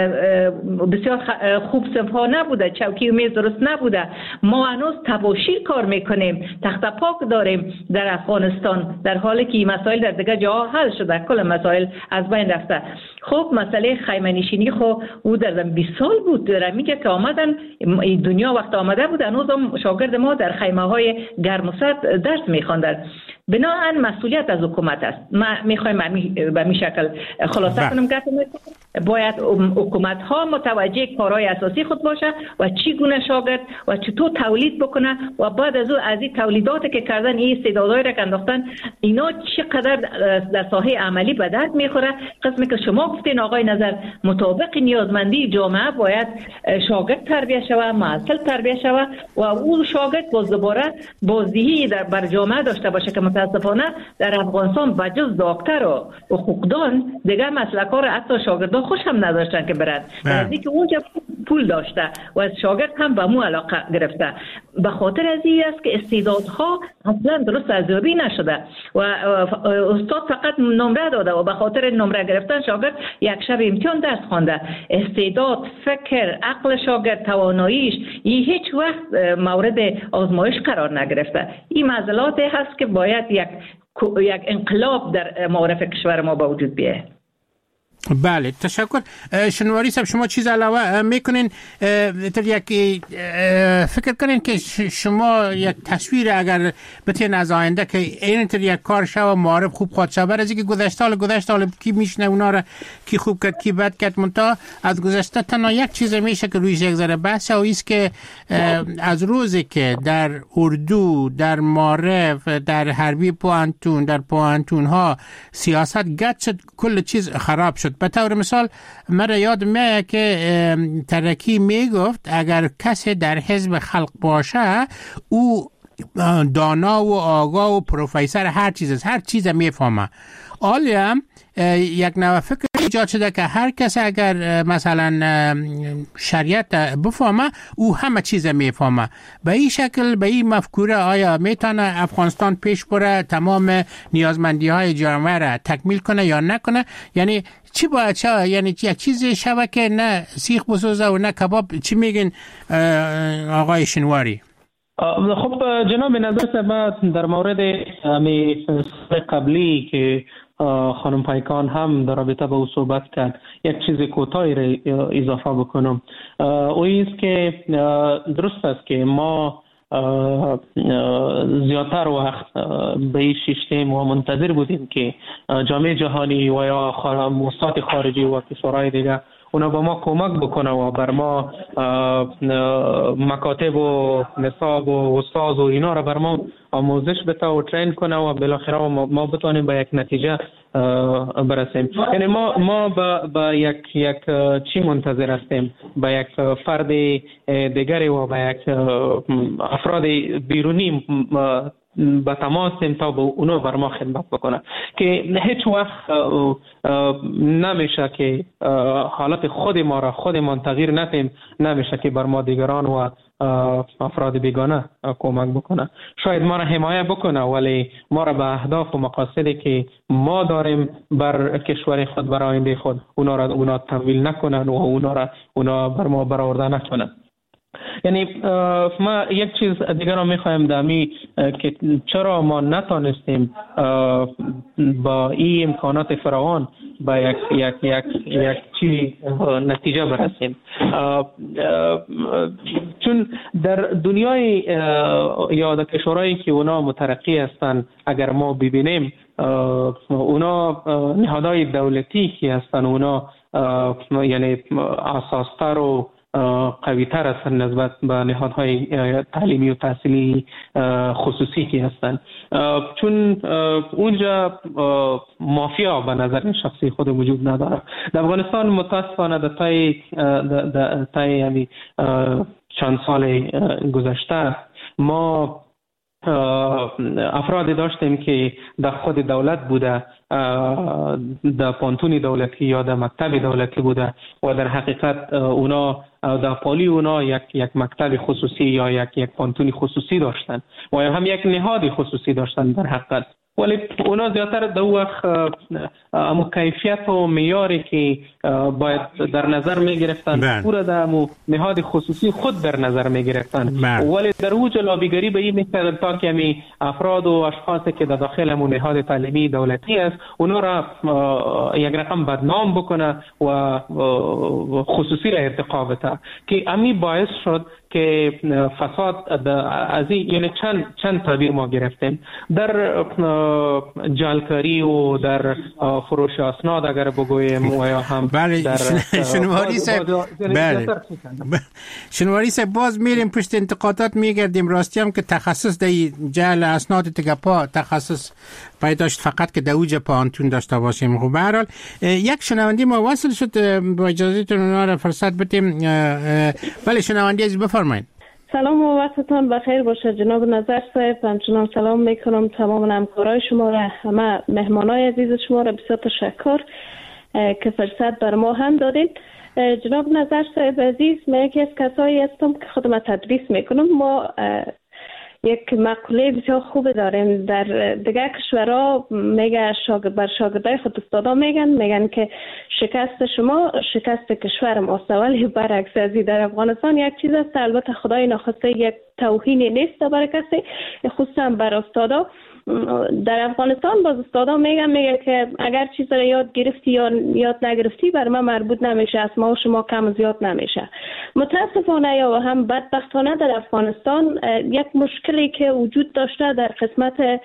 بسیار خوب صنفا نبوده، چوکی و میز درست نبوده. ما هنوز تباشیر کار میکنیم، تخت پاک داریم در افغانستان، در حالی که این مسائل در دیگه جاها حل شده، کل مسائل از بین رفته. خب مسئله خیمه نشینی خو او در 20 سال بود، در میگه که آمدن دنیا وقت آمده بود هنوز هم شاگرد ما در خیمه های گرم و سرد درس میخواندن. بناهن مسئولیت از حکومت است. ما میخوایم به می شکل خلاصه کنم که باید حکومت ها متوجه کارهای اساسی خود باشه و چگونه شاگرد و چطور تولید بکنه و بعد از این تولیداتی که کردن، این استعدادهایی را که انداختن، اینا چقدر در ساحه عملی به درد میخوره. قسمی که شما گفتین آقای نظر، مطابق نیازمندی جامعه باید شاگرد تربیت شود، معسل تربیت شود و اون شاگرد باز دوباره بازدهی بر جامعه داشته باشه که متاسفانه در افغانستان بجز دکتر و حقوقدان دیگه مسلک‌ها را حتی شاگردان خوش هم نداشتن که برن، از اینکه اونجا پول داشته و از شاگرد هم به مو علاقه گرفته. به خاطر از این است که استعدادها اصلا درست ارزیابی نشده و استاد فقط نمره داده و به خاطر نمره گرفتن شاگرد یک شب امتحان درس خوانده. استعداد، فکر، عقل شاگرد، تواناییش این هیچ وقت مورد آزمایش قرار نگرفته. این معضلاتی هست که باید یک انقلاب در معارف کشور ما با وجود بیه. بله، تشکر. شنواری صاحب، شما چیز علاوه میکنین یک فکر کنین که شما یک تصویر اگر بتین از آینده که این یک کار شو معارف خوب خواهد شد، برای اینکه گذشته حال کی میشنه اونا را کی خوب کرد کی بد کرد، منتها از گذشته تنها یک چیز میشه که رویش یک ذره بحث و ایست که از روزی که در اردو، در معارف، در حربی پوانتون، در پوانتون ها سیاست گد شد، کل چیز خراب شد. به طور مثال مرا یاد میاد که ترکی میگفت اگر کسی در حزب خلق باشه او دانا و آگاه و پروفیسر هر چیز میفهمه. حالا یک نوع فکر ایجاد شده که هر کس اگر مثلا شریعت بفهمه او همه چیز میفهمه. به این شکل، به این مفکوره آیا میتونه افغانستان پیش بره، تمام نیازمندی های جامعه را تکمیل کنه یا نکنه؟ یعنی چی باید شود؟ یعنی یک چیزی شود که نه سیخ بسوزه و نه کباب؟ چی میگن آقای شنواری؟ خب جناب نظر ما در مورد قبلی که خانم پیکان هم در رابطه با او صحبت کرد، یک چیز کوتاهی را اضافه بکنم. او است که درست است که ما زیادتر وقت به این شیشتیم و منتظر بودیم که جامعه جهانی و یا موسسات خارجی و کشورهای دیگه اونا با ما کمک بکنه و بر ما مکاتب و نصاب و استاد و اینا را بر ما آموزش بده و ترین کنه و بالاخره ما بتونیم به یک نتیجه برسیم. یعنی ما با یک چی منتظر هستیم؟ با یک فرد دیگری و با یک افراد بیرونی با تماسیم تا به اونو بر ما خدمت بکنه که هیچ وقت نمیشه که حالت خود ما را خودمان تغییر ندیم، نمیشه که بر ما دیگران و افراد بیگانه کمک بکنه. شاید ما را حمایت بکنه ولی ما را به اهداف و مقاصدی که ما داریم بر کشور خود، بر آینده خود، اونا تمویل نکنن و اونا بر ما برآورده نکنن. یعنی ما یک چیز دیگر را میخوایم دمی که چرا ما نتانستیم با این امکانات فراوان با یک چی نتیجه برسیم. چون در دنیای یا در کشورهایی که اونا مترقی هستند اگر ما ببینیم، اونا نهادهای دولتی که هستند اونا یعنی اساستر و قوی‌تر هستند نسبت به نهادهای تعلیمی و تحصیلی خصوصی که هستند، چون اونجا مافیا به نظر شخصی خود وجود نداره. در افغانستان متاسفانه در طی چند سال گذشته ما افراد داشتیم که در خود دولت بوده، در پانتون دولتی یا در مکتب دولتی بوده و در حقیقت اونا در پالی اونا یک مکتب خصوصی یا یک پانتون خصوصی داشتن و هم یک نهاد خصوصی داشتن در حقیقت، ولی اونا زیادتر در وقت کیفیت و معیاری که باید در نظر می گرفتن پورا در نهاد خصوصی خود در نظر می گرفتن، ولی در اوج لابیگری به این میکردن تا که می افراد و اشخاصی که در داخل همون نهاد تعلیمی دولتی است اونا را یک رقم بدنام بکنه و خصوصی را ارتقا بده، که امی باعث شد که فساد از این یعنی چند تعبیر ما گرفتیم در جعلکاری و در فروش اسناد اگر بگویم و یا هم بله شنواری صاحب باز میریم پشت انتقادات میگردیم. راستی هم که تخصص در جعل اسناد تگپا تخصص پیداشت فقط که در اوج پانتون داشته باشیم. خب به هر حال یک شنوندی ما وصل شد، با اجازهتون اونا را فرصت بدیم. بله شنوندی عزیز بفرمایید. سلام و وقتتان بخیر باشه جناب نظر صاحب. همچنان سلام میکنم تمام همکارای شما را، همه مهمانای عزیز شما را بسیار تشکر که فرصت بر ما هم دادید. جناب نظر صاحب عزیز، من یکی از کسایی هستم که خودم تدریس میکنم. ما یک مقوله بسیار خوب داریم در دیگه کشورها، میگه بر شاگردای خود استادا میگن که شکست شما شکست کشور ماست، ولی برعکس ازی در افغانستان یک چیز است، البته خدای نخواسته یک توهینی نیست برای کسی، خصوصا بر استادا. در افغانستان باز استادا میگه که اگر چیز را یاد گرفتی یا یاد نگرفتی بر ما مربوط نمیشه، از ما و شما کم و زیاد نمیشه. متاسفانه یا هم بدبختانه در افغانستان یک مشکلی که وجود داشته در قسمت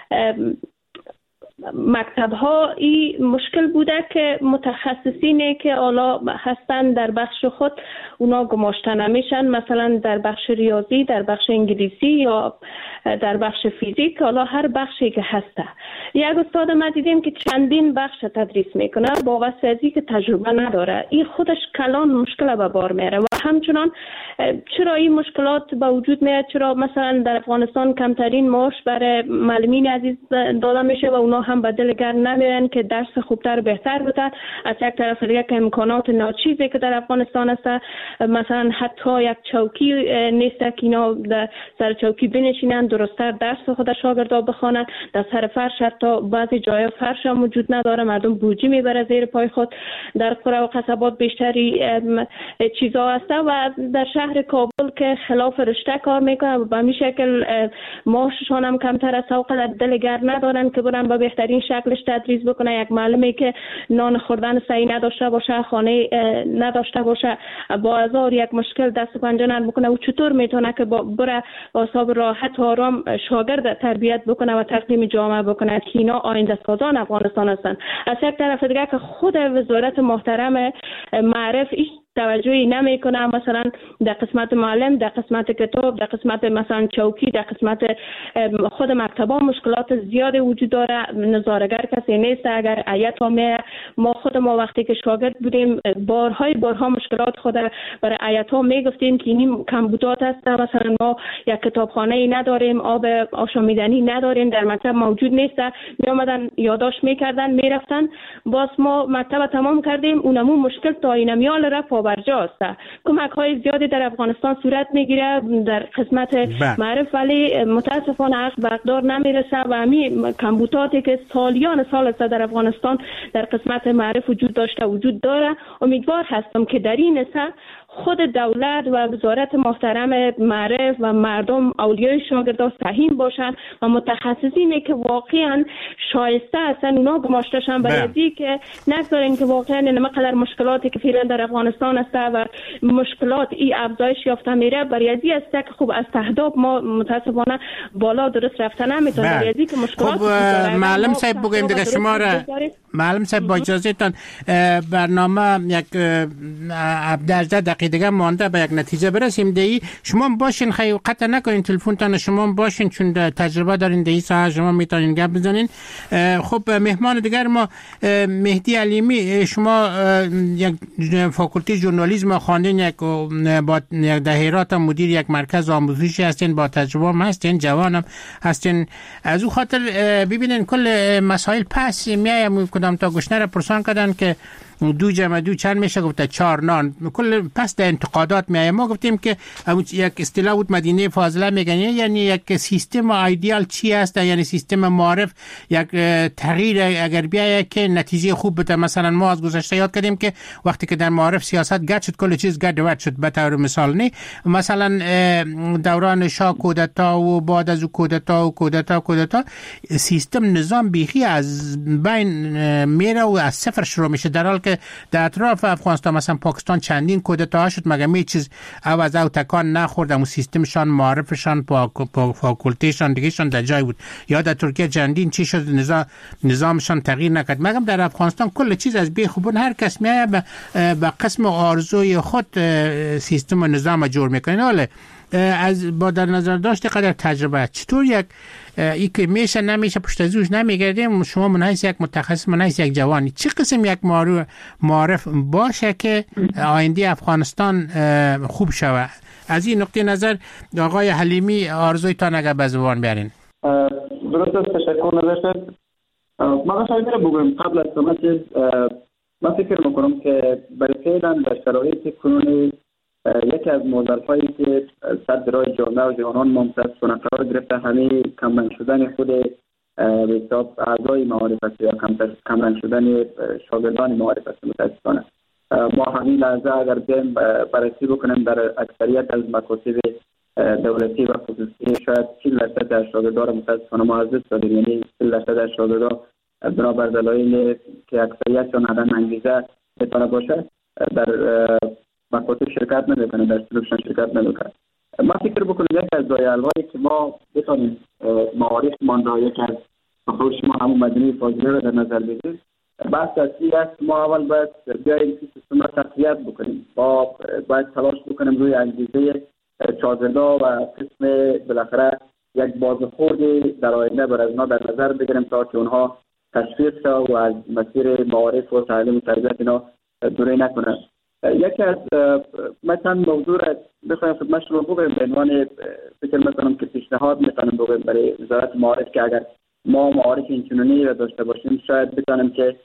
مکتب ها این مشکل بوده که متخصصینی که حالا هستن در بخش خود اونا گماشته نمیشن، مثلا در بخش ریاضی، در بخش انگلیسی یا در بخش فیزیک، حالا هر بخشی که هسته. یک استاد ما دیدیم که چندین بخش تدریس میکنه با واسه ازی که تجربه نداره، این خودش کلان مشکل به بار میاره. و همچنان چرا این مشکلات به وجود میاد؟ چرا مثلا در افغانستان کمترین معاش برای معلمین عزیز داده میشه و اونا هم به دل گرم نمیرن که درس خوبتر و بهتر بدن؟ از یک طرف دیگه که امکانات ناچیزی که در افغانستان هست، مثلا حتی یک چوکی نیست که اینا در سر چوکی بنشینن درست‌تر درس خود شاگردا بخوانن، در سر فرش حتی بعضی جای فرش هم وجود نداره، مردم بوجی میبره زیر پای خود. در قرى و قصبات بیشتری چیزا هست و در شهر کابل که خلاف رشته کار میکنن و به همین شکل معاششان هم کمتر است، اوقات دل گرم ندارن که برن به بهترین شکلش تدریس بکنه. یک معلمی که نان خوردن صحیح نداشته باشه، خانه نداشته باشه، با هزار یک مشکل دست و پنجه نرم بکنه و چطور میتونه که بره با حساب راحت و آرام شاگرد تربیت بکنه و تقدیم جامعه بکنه که اینا آینده سازان افغانستان هستن. از یک طرف دیگه که خود وزارت محترم معرف توجهی نمیکنه، مثلا در قسمت معلم، در قسمت کتاب، در قسمت مثلا چوکی، در قسمت خود مکتبا مشکلات زیاد وجود داره. نظارگر کسی نیست. اگر هیئت ها ما خود ما وقتی که شاگرد بودیم بارها مشکلات خود برای هیئت ها میگفتیم که این کمبودات هست، مثلا ما یک کتابخانه ای نداریم، آب آشامیدنی نداریم، در مکتب موجود نیست. می اومدن یادداشت میکردن میرفتن، باز ما مکتب تمام کردیم اونمون مشکل تا اینمیال رفت برجاست. کمک های زیادی در افغانستان صورت میگیره در قسمت معرف، ولی متاسفانه حق به اقدار نمیرسه و همین کمبوداتی که سالیان سال است در افغانستان در قسمت معرف وجود داره. امیدوار هستم که در این سه خود دولت و وزارت محترم معرف و مردم اولیای شاگردان سهیم باشن و متخصصینی که واقعا شایسته هستن اونا گماشته شن، برای که نگذارین که واقعا اینقدر مشکلاتی که فعلا در افغانستان هست و مشکلات ای افزایش یافته میره، برای است که خوب از تهداب ما متاسفانه بالا درست رفتن نمیتونه، برای که مشکلات معلم صاحب بگویم دیگه شما را معلم صاحب با اجازهتان برنامه یک 12 دقیقه دقیقه دیگه مانده به یک نتیجه برسیم. دی شما باشین، خیلی قطع نکنین تلفنتان، شما باشین چون تجربه دارین دی ساعت شما میتونین گپ بزنین. خب مهمان دیگر ما مهدی علیمی، شما یک فاکولته ژورنالیسم خواندین، یک با دهیرات مدیر یک مرکز آموزشی هستین، با تجربه هم هستین، جوانم هستین. از او خاطر ببینین کل مسائل پس میایم کدام تا گشنه را پرسان کردن که 2 + 2 چند میشه، گفته 4 نان. کل پس در انتقادات میایم. ما گفتیم که یک اصطلاح بود مدینه فاضله میگن، یعنی یک سیستم ایدئال چی است، یعنی سیستم معرف یک تغییر اگر بیایه که نتیجه خوب بده. مثلا ما از گذشته یاد کردیم که وقتی که در معرف سیاست گد شد کل چیز گد وقت شد. به طور مثال نه، مثلا دوران شاه کودتا و بعد از کودتا سیستم نظام بیخی از بین میره و از صفر شروع میشه، در حال که در اطراف افغانستان مثلا پاکستان چندین کودتا شد مگر می چیز عوض او تکان نخورد، اون سیستمشان معرفشان فاکولتهشان دیگهشان در جای بود. یا در ترکیه چندین چی شد نظامشان تغییر نکرد. مگر در افغانستان کل چیز از بی خوبون، هر کس میایه به قسم آرزوی خود سیستم و نظام جور میکنه. حالا از با در نظر داشت قدر تجربه چطور یک ای که میشه نمیشه پشت از روش نمیگردیم، شما منحیث یک متخصص، منحیث یک جوانی، چه قسم یک معرف باشه که آینده افغانستان خوب شود؟ از این نقطه نظر آقای حلیمی آرزویتان اگر به زبان بیارین. درست است، تشکر نداشت. ما شاید بگویم قبل از همه چیز من فکر میکنم که برای فعلا در شرایط کنونی یکی از معضل‌هایی که صدر جامعه و جوانان متاسفانه قرار گرفته همین کمرنگ شدن خود به حساب اعضای معارف است یا کمرنگ شدن شاگردان معارف است. متاسفانه ما همین لحظه اگر بیایم بررسی بکنیم در اکثریت از مکاتب دولتی و خصوصی شاید 40% از شاگردان متاسفانه ما از دست دادیم، یعنی 40% از شاگردان بنابر دلایل که اکثریتشان عدم انگیزه بتونه باشه در مکاتب شرکت نمیکنه، در سلوکشان شرکت نمیکنه. ما فکر بکنیم یک از راه حل‌هایی که ما بتونیم معارف را یک از بخور شما همون مدینه فاضله را در نظر بگیریم، بحث اصلی است ما اول باید بیاییم که سیستم را تقویت بکنیم. باید تلاش بکنیم روی انگیزه شاگردان و قسم بالاخره یک بازخوردی در آینده بر از اینا در نظر بگیریم تا که اونها تشویق شد و از مسیر معارف و تعلیم و تربیت اینا دوری نکنند. یکی از مثلا موضوع را بخوایم خدمت شما بگویم به عنوان فکر میکنم که پیشنهاد میتونم بگویم برای وزارت معارف که اگر ما معارف اینچنینی را داشته باشیم شاید بتونیم که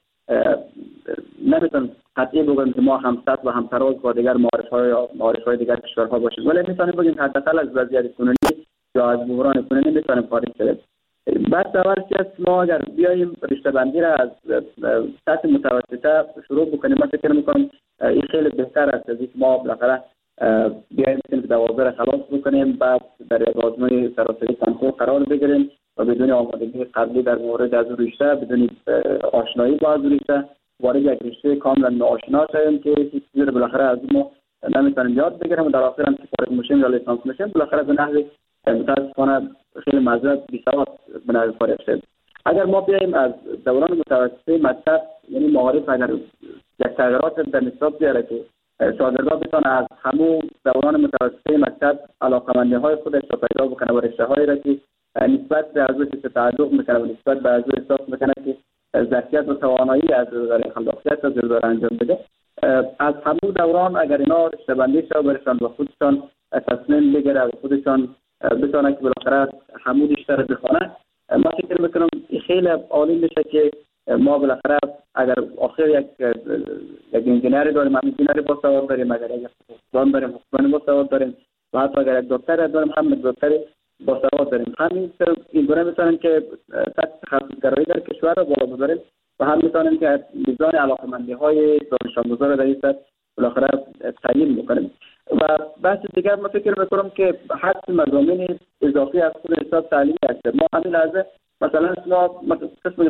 نمیتونم قطعی بگویم که ما همسط و همتراز با دیگر معارف‌های دیگر کشورها باشیم، ولی میتونیم بگیم حداقل از وضعیت کنونی یا از بحران کنونی میتونیم خارج شویم. بعد اول که ما اگر بیاییم رشته بندی را از سطح متوسطه شروع بکنیم، من فکر میکنم این خیلی بهتر است از اینکه ما بالاخره بیاییم که دوازه را خلاص بکنیم، بعد در آزمون سراسری کنکور قرار بگیریم و بدون آمادگی قبلی در مورد از رشته، بدون آشنایی با از رشته وارد یک رشته کاملا ناآشنا شویم که چیزی رو بالاخره از ما نمیتونیم یاد بگیریم و در آخر هم که فارغ میشیم یا لیسانس میشیم بالاخره به نحوی متاسفانه خیلی معذرت بی‌سواد به نحوی فارغ شد. اگر ما بیاییم از دوران متوسطه مکتب یعنی معارف اگر یک تغییرات در نصاب بیاره که شاگردان بتونه از همون دوران متوسطه مکتب علاقه‌مندی‌های خودش را پیدا بکنه و رشته‌هایی را که نسبت به ارزش تعلق میکنه و نسبت به ارزش احساس میکنه که ظرفیت و توانایی از نظر خلاقیت از نظر انجام بده، از همون دوران اگر اینا رشته بندی شده برشان و خودشان تصمیم بگیره و خودشان بتونه که بالاخره همون رشته را بخونه، ما فکر میکنم خیلی عالی میشه که ما بالاخره اگر آخر یک انجینری داریم، هم انجینری با سواد داریم، اگر یک حقوقدان داریم حقوقدان با سواد داریم و حتی اگر یک دکتر داریم هم دکتر با سواد داریم. همین این گونه میتونیم که سطح تخصص‌گرایی در کشور را بالا ببریم و هم میتونیم که میزان علاقه‌مندی‌های دانش آموزان را در این سطح بالاخره تعیین بکنیم. و بحث دیگر ما فکر میکنم که حذف مضامین اضافی از خود حساب تعلیمی است. ما همین لحظه مثلا قسم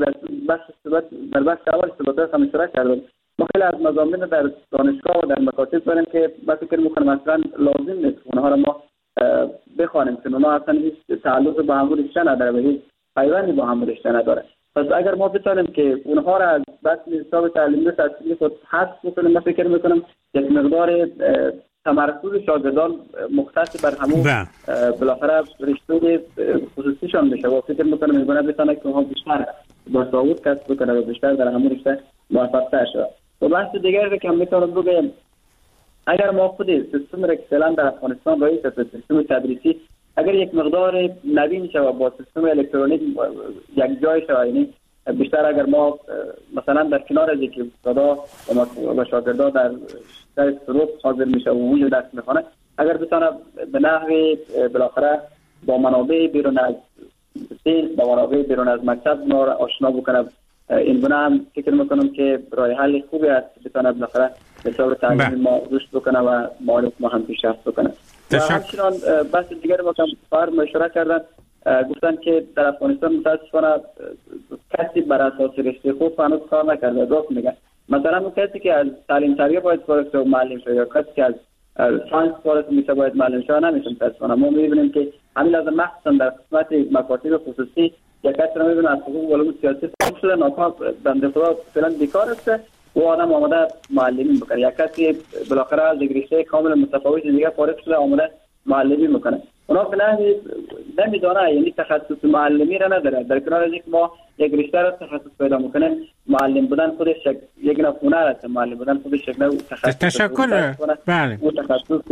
در بخش اول ثبات هم اشتراک کردیم، ما خیلی از مضامین در دانشگاه و در مکاتب داریم که ما فکر میکنم اصلا لازم نیست اونها را ما بخوانیم که اونها اصلا هیچ تعلق با هم رشته نداره و هیچ پیوندی با هم رشته نداره. پس اگر ما بتونیم که اونها را از بحث حساب تعلیمی تحصیلی خود حذف بکنیم، من فکر میکنم یک مقدار تمرکز شاگردان مختص بر همون بالاخره رشته خصوصیشان میشه و فکر میکنم میگونه بتونه که هم بیشتر باساوت کسب بکنه و بیشتر در همون رشته موفق شود. و بحث دیگری که میتونم بگم، اگر ما خود سیستم را که فعلا در افغانستان رایج است، سیستم تدریسی اگر یک مقدار نوین شود با سیستم الکترونیک یک جای شود، یعنی بیشتر اگر ما مثلا در کنار از اینکه استادا و شاگردا در سروب حاضر میشه و اونجا درس میخونه، اگر بتونه به نحوی بالاخره با منابع بیرون از سیل، با منابع بیرون از مکتب ما را آشنا بکنه، این گونه هم فکر میکنم که راه حل خوبی است بتونه بالاخره بسیار تعلیم ما رشد بکنه و معارف ما هم پیشرفت بکنه. و همچنان بحث دیگر با کم اشاره کردن، گفتن که در افغانستان متاسفانه کسی بر اساس رشته خود هنوز کار نکرده. درست میگن. مثلا اون کسی که از تعلیم تربیت باید فارغ و معلم شه، یا کسی که از ساینس فارغ میشه باید معلم شه، نمیشه. متاسفانه ما میبینیم که همین لازم مخصوصا در قسمت مکاتب خصوصی یک کسی رو میبینیم از حقوق و علوم سیاسی فارغ شده، ناکام بنده خدا فعلا بیکار است و آدم آمده معلمی میکنه. یک کسی بالاخره از رشته کامل متفاوت دیگه فارغ شده آمده معلمی میکنه. اونا فعلا نمیدونه، یعنی تخصص معلمی را نداره. در کنار از اینکه ما یک رشته را تخصص پیدا میکنه، معلم بودن خودش یک نوع هنر است. معلم بودن خودش یک نوع تخصص. تشکر. بله. اون تخصص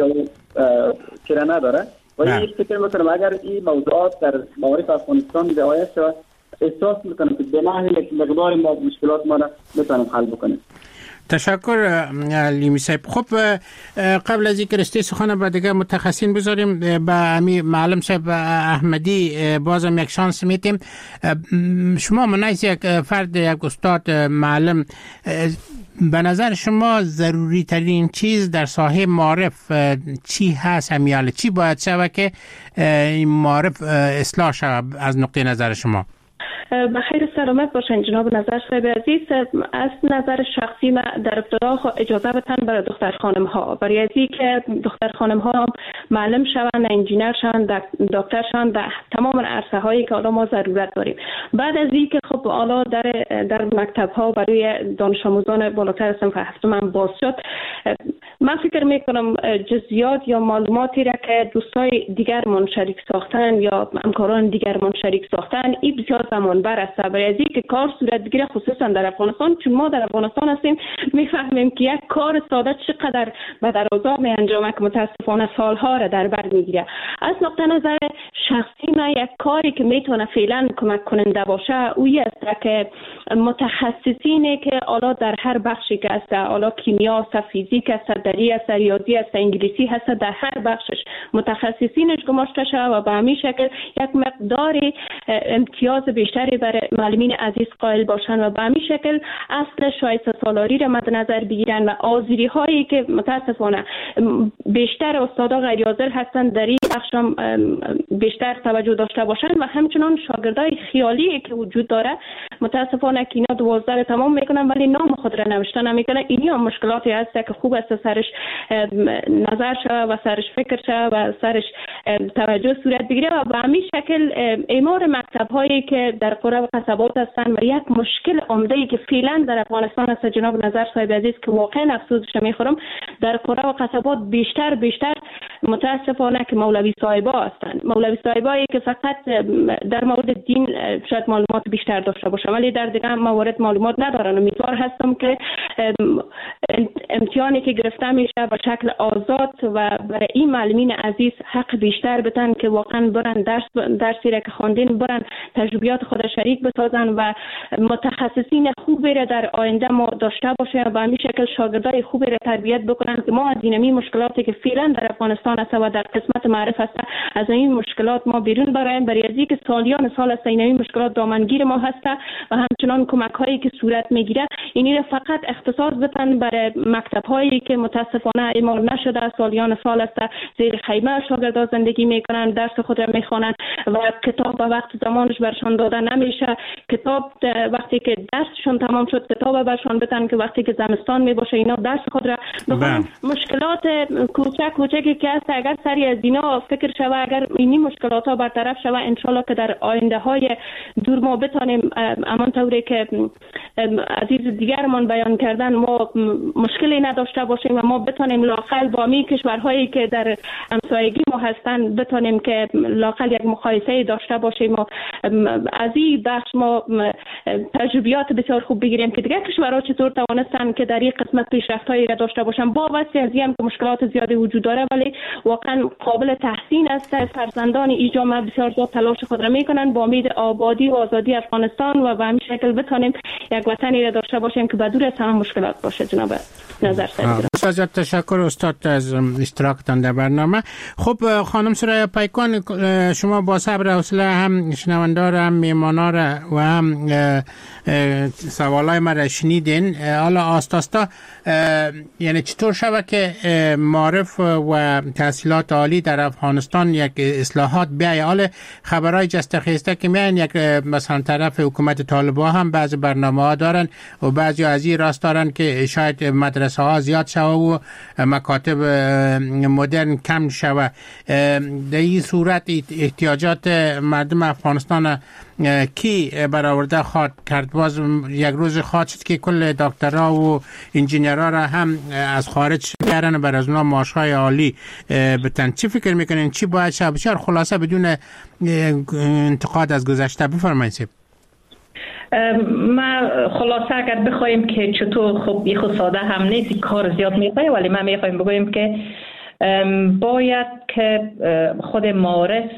چرا نداره. و این فکر میکنم اگر این موضوعات در معارف افغانستان رعایت شود، احساس میکنم که به نحوی یک مقدار ما مشکلات ما را میتونیم حل بکنیم. تشکر لیمی صاحب. خب قبل از اینکه رشته سخن به دیگه متخصصین بذاریم، به امی معلم صاحب احمدی بازم یک شانس میتیم. شما منیز یک فرد، یک استاد معلم، به نظر شما ضروری ترین چیز در ساحه معارف چی هست؟ همیاله چی باید شود که این معارف اصلاح شود از نقطه نظر شما؟ بخیر سلامت باشین جناب نظر صاحب عزیز. از نظر شخصی من در ابتدا اجازه بدن برای دختر خانم ها، برای ازی که دختر خانم ها معلم شوند، انجینر شوند، دکتر شوند در تمام عرصه هایی که الان ما ضرورت داریم. بعد از این که خب الان در مکتب ها برای دانش آموزان بالاتر صنف هفتم هم باز شد، من فکر میکنم جزئیات یا معلوماتی را که دوستای دیگرمون شریک ساختن یا همکاران دیگرمون شریک ساختن، این بسیار زمان بر است. برای از اینکه کار صورت بگیره، خصوصا در افغانستان، چون ما در افغانستان هستیم میفهمیم که یک کار ساده چقدر به درازا می انجامه که متاسفانه سالها را در بر میگیره. از نقطه نظر شخصی من یک کاری که میتونه فعلا کمک کننده باشه اویی است که متخصصینی که حالا در هر بخشی که است، حالا کیمیا است، فیزیک است، دری است، ریاضی است، انگلیسی هست، در هر بخشش متخصصینش گماشته شود و به همین شکل یک مقدار امتیاز بیشتری برای معلمین عزیز قائل باشند و به همین شکل اصل شایسته سالاری را مد نظر بگیرن و آزادی هایی که متاسفانه بیشتر استادا غیر حاضر هستند در این بخش بیشتر توجه داشته باشند و همچنان شاگردای خیالی که وجود داره متاسفانه که اینا 12 تمام میکنن ولی نام خود را نوشته نمیکنن. اینی هم مشکلاتی هست که خوب است سرش نظر شود و سرش فکر شود و سرش توجه صورت بگیره و به همین شکل اعمار مکتب هایی که در قرى و قصبات هستند و یک مشکل عمده‌ای که فعلا در افغانستان است جناب نظر صاحب عزیز که واقعا افسوسش میخورم، در قرى و قصبات بیشتر متاسفانه که مولوی صاحبا هستند. مولوی صاحبایی که فقط در مورد دین شاید معلومات بیشتر داشته باشند ولی در دیگه موارد معلومات ندارن. امیدوار هستم که امتحانی که گرفته میشه به شکل آزاد و برای این معلمین عزیز حق بیشتر بدن که واقعا برن درسی را که خواندین برن تجربیات خود شریک بسازن و متخصصین خوبی را در آینده ما داشته باشه و به همین شکل شاگردای خوبی را تربیت بکنن که ما از اینمی مشکلاتی که فعلا در افغانستان است و در قسمت معرف است از این مشکلات ما بیرون برایم. برای ازی که سالیان سال است اینمی مشکلات دامنگیر ما هست و همچنان کمک هایی که صورت میگیره اینی را فقط اختصاص بدن برای مکتب هایی که متاسفانه اعمار نشده، سالیان سال است زیر خیمه شاگردا زندگی میکنن، درس خود را میخوانند و کتاب به وقت زمانش برشان داده نمیشه. کتاب وقتی که درسشون تمام شد کتاب برشان بدن که وقتی که زمستان میباشه اینا درس خود را بخونن. مشکلات کوچکی که هست اگر سری از اینا فکر شوه، اگر اینی مشکلات ها برطرف شوه، انشالله که در آینده های دور ما بتانیم همانطوری که عزیز دیگرمان بیان کردن ما مشکلی نداشته باشیم و ما بتونیم لااقل با می کشورهایی که در همسایگی ما هستند بتونیم که لااقل یک مقایسه داشته باشیم و از این بخش ما تجربیات بسیار خوب بگیریم که دیگر کشورها چطور توانستن که در این قسمت پیشرفت‌هایی را داشته باشن. با واسه از هم که مشکلات زیادی وجود داره ولی واقعا قابل تحسین است. فرزندان این جامعه بسیار زیاد تلاش خود را میکنن با امید آبادی و آزادی افغانستان و به همین شکل بتونیم یک وطنی را داشته باشیم که بدور از همه مشکلات باشه. جناب نظر بسیار تشکر استاد از اشتراکتان در برنامه. خب خانم سریا پیکان، شما با صبر و حوصله هم شنوندار هم میمانا و هم سوالای ما را شنیدین. حالا آستاستا یعنی چطور شود که معارف و تحصیلات عالی در افغانستان یک اصلاحات بیای؟ حالا خبرهای جستخیسته که میان یک مثلا طرف حکومت طالبان هم بعضی برنامه ها دارن و بعضی از این راست دارن که شاید مدرسه ها زیاد شوه و مکاتب مدرن کم شوه. در این صورت احتیاجات مردم افغانستان کی برآورده خواهد کرد؟ باز یک روز خواهد شد که کل دکترها و انجینیرها را هم از خارج بیارن و بر از اونا معاشهای عالی بتن. چی فکر میکنین چی باید شد؟ بسیار خلاصه بدون انتقاد از گذشته بفرمایید. ما خلاصه اگر بخوایم که چطور خب یه خود ساده هم نیست، کار زیاد میخواه، ولی ما میخوایم بگویم که باید که خود معارف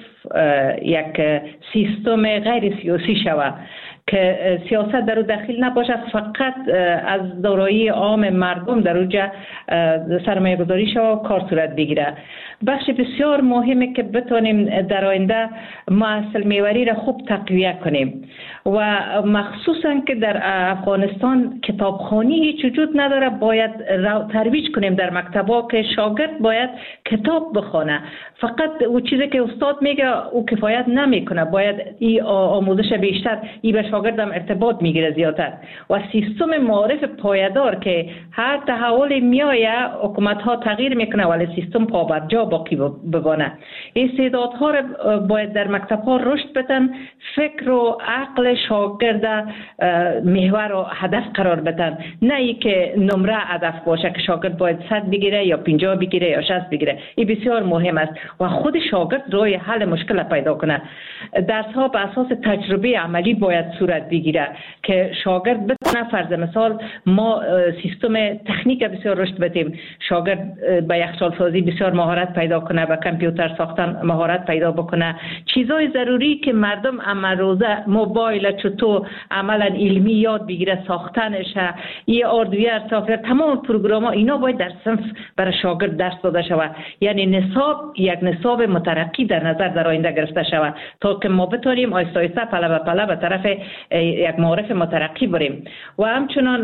یک سیستم غیر سیاسی شود که سیاست در او داخل نباشد، فقط از دارایی عام مردم در اوجا سرمایه گذاری شود و کار صورت بگیره. بخش بسیار مهمه که بتونیم در آینده محصول میوری را خوب تقویت کنیم و مخصوصا که در افغانستان کتابخوانی هیچ وجود نداره. باید ترویج کنیم در مکتبا که شاگرد باید کتاب بخونه. فقط او چیزی که استاد میگه او کفایت نمیکنه، باید این آموزش بیشتر ای به شاگردم ارتباط میگیره زیادتر و سیستم معارف پایدار که هر تحول میایه حکومت ها تغییر میکنه ولی سیستم پابرجا باقی بمانه. استعدادها را باید در مکتب ها رشد بدن، فکر و عقل شاگرد محور و هدف قرار بدن، نه ای که نمره هدف باشه که شاگرد باید 100 بگیره یا 50 بگیره یا 60 بگیره. این بسیار مهم است و خود شاگرد روی حل مشکل پیدا کنه. درس ها به اساس تجربه عملی باید صورت بگیره که شاگرد بتونه، فرض مثال ما سیستم تکنیک بسیار رشد بدیم، شاگرد به یخچال سازی بسیار مهارت پیدا کنه، به کامپیوتر ساختن مهارت پیدا بکنه، چیزای ضروری که مردم امروزه موبایل چطور عملا علمی یاد بگیره، ساختنش، یه هاردویر سافتور، تمام پروگرام ها اینا باید در صنف برای شاگرد درس داده شود. یعنی یک نصاب مترقی در نظر در آینده گرفته شود تا که ما بتونیم آیسته آیسته پله به پله به طرف یک معارف مترقی بریم. و همچنان